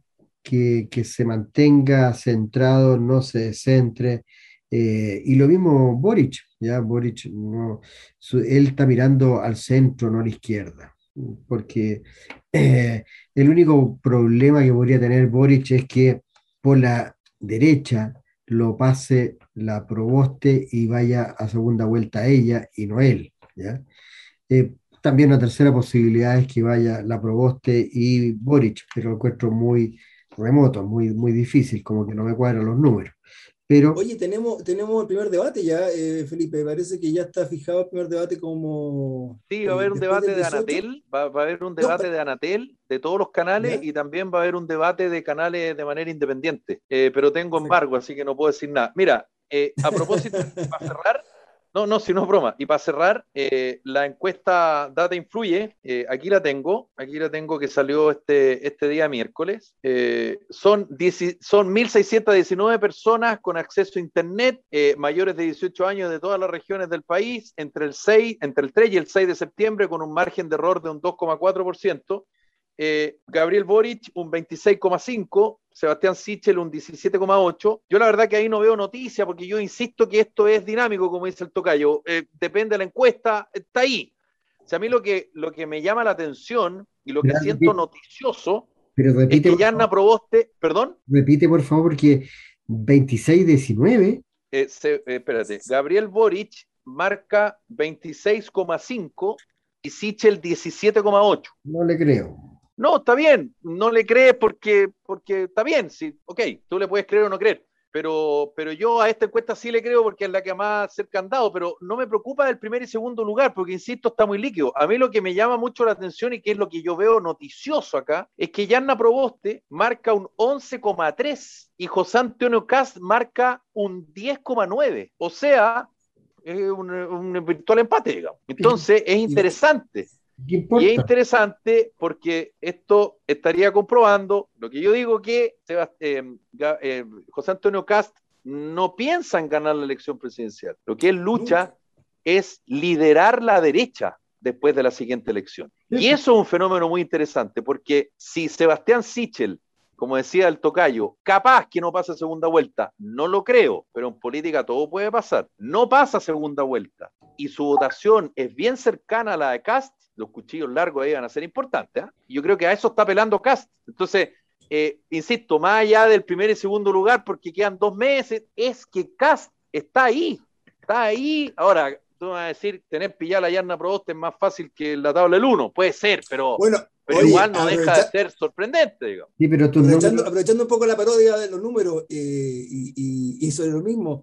que, que se mantenga centrado, no se descentre. Eh, y lo mismo Boric, ya Boric, no, su- él está mirando al centro, no a la izquierda, porque eh, el único problema que podría tener Boric es que por la derecha lo pase la Proboste y vaya a segunda vuelta ella y no él, ¿ya? Eh, También una tercera posibilidad es que vaya la Proboste y Boric, pero lo encuentro muy remoto, muy, muy difícil, como que no me cuadran los números. Pero Oye, tenemos, tenemos el primer debate ya, eh, Felipe. Parece que ya está fijado el primer debate como Sí, va a eh, haber un después debate del de dieciocho. Anatel, va, va a haber un No, debate de Anatel de todos los canales ya, y también va a haber un debate de canales de manera independiente. Eh, pero tengo perfecto. embargo, así que no puedo decir nada. Mira, eh, a propósito, para cerrar, no, no, si no es broma, y para cerrar, eh, la encuesta Data Influye, eh, aquí la tengo, aquí la tengo que salió este, este día miércoles. Eh, son, diez, son mil seiscientas diecinueve personas con acceso a Internet, eh, mayores de dieciocho años de todas las regiones del país, entre el, seis, entre el tres y el seis de septiembre, con un margen de error de un dos coma cuatro por ciento. Eh, Gabriel Boric un veintiséis coma cinco por ciento, Sebastián Sichel un diecisiete coma ocho por ciento. Yo la verdad que ahí no veo noticia porque yo insisto que esto es dinámico, como dice el tocayo. Eh, depende de la encuesta, está ahí. O sea, a mí lo que, lo que me llama la atención y lo que pero siento repite, noticioso pero es repite, que por Yanna favor, Proboste, perdón, repite por favor, porque veintiséis diecinueve, eh, se, eh, espérate, Gabriel Boric marca veintiséis coma cinco y Sichel diecisiete coma ocho. no le creo. No, está bien, no le crees porque, porque está bien, sí, ok, tú le puedes creer o no creer, pero, pero yo a esta encuesta sí le creo porque es la que más cerca han dado, pero no me preocupa del primer y segundo lugar porque, insisto, está muy líquido. A mí lo que me llama mucho la atención y que es lo que yo veo noticioso acá, es que Yanna Proboste marca un once coma tres y José Antonio Cast marca un diez coma nueve, o sea, es un, un virtual empate, digamos. Entonces, es Y va- interesante. ¿Qué Y es importa? interesante porque esto estaría comprobando lo que yo digo que eh, eh, José Antonio Cast no piensa en ganar la elección presidencial. Lo que él nunca. lucha es liderar la derecha después de la siguiente elección. Sí, Y eso es un fenómeno muy interesante porque si Sebastián Sichel, como decía el tocayo, capaz que no pasa segunda vuelta, no lo creo, pero en política todo puede pasar, no pasa segunda vuelta y su votación es bien cercana a la de Cast, los cuchillos largos ahí van a ser importantes. ¿eh? Yo creo que a eso está apelando Cast. Entonces, eh, insisto, más allá del primer y segundo lugar, porque quedan dos meses, es que Cast está ahí, está ahí. Ahora, tú me vas a decir, tener pillada la Yarna Proboste es más fácil que la tabla del uno, puede ser, pero, Bueno, pero oye, igual no deja de aprovecha- ser sorprendente, digamos. sí, pero tus aprovechando, números, aprovechando un poco la parodia de los números eh, y, y- y sobre lo mismo,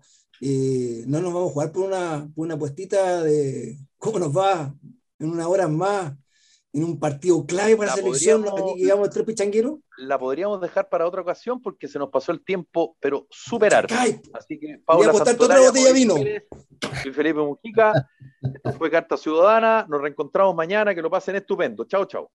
eh, no nos vamos a jugar por una, por una puestita de cómo nos va en unas horas más en un partido clave para la La selección, aquí podríamos, que llegamos tres pichangueros. la podríamos dejar para otra ocasión porque se nos pasó el tiempo, pero súper harto. Chacay, Así que quería Paula apostarte otra Santolaya, botella de Mauricio vino. Pérez, soy Felipe Mujica, esto fue Carta Ciudadana, nos reencontramos mañana, que lo pasen estupendo. Chao, chao.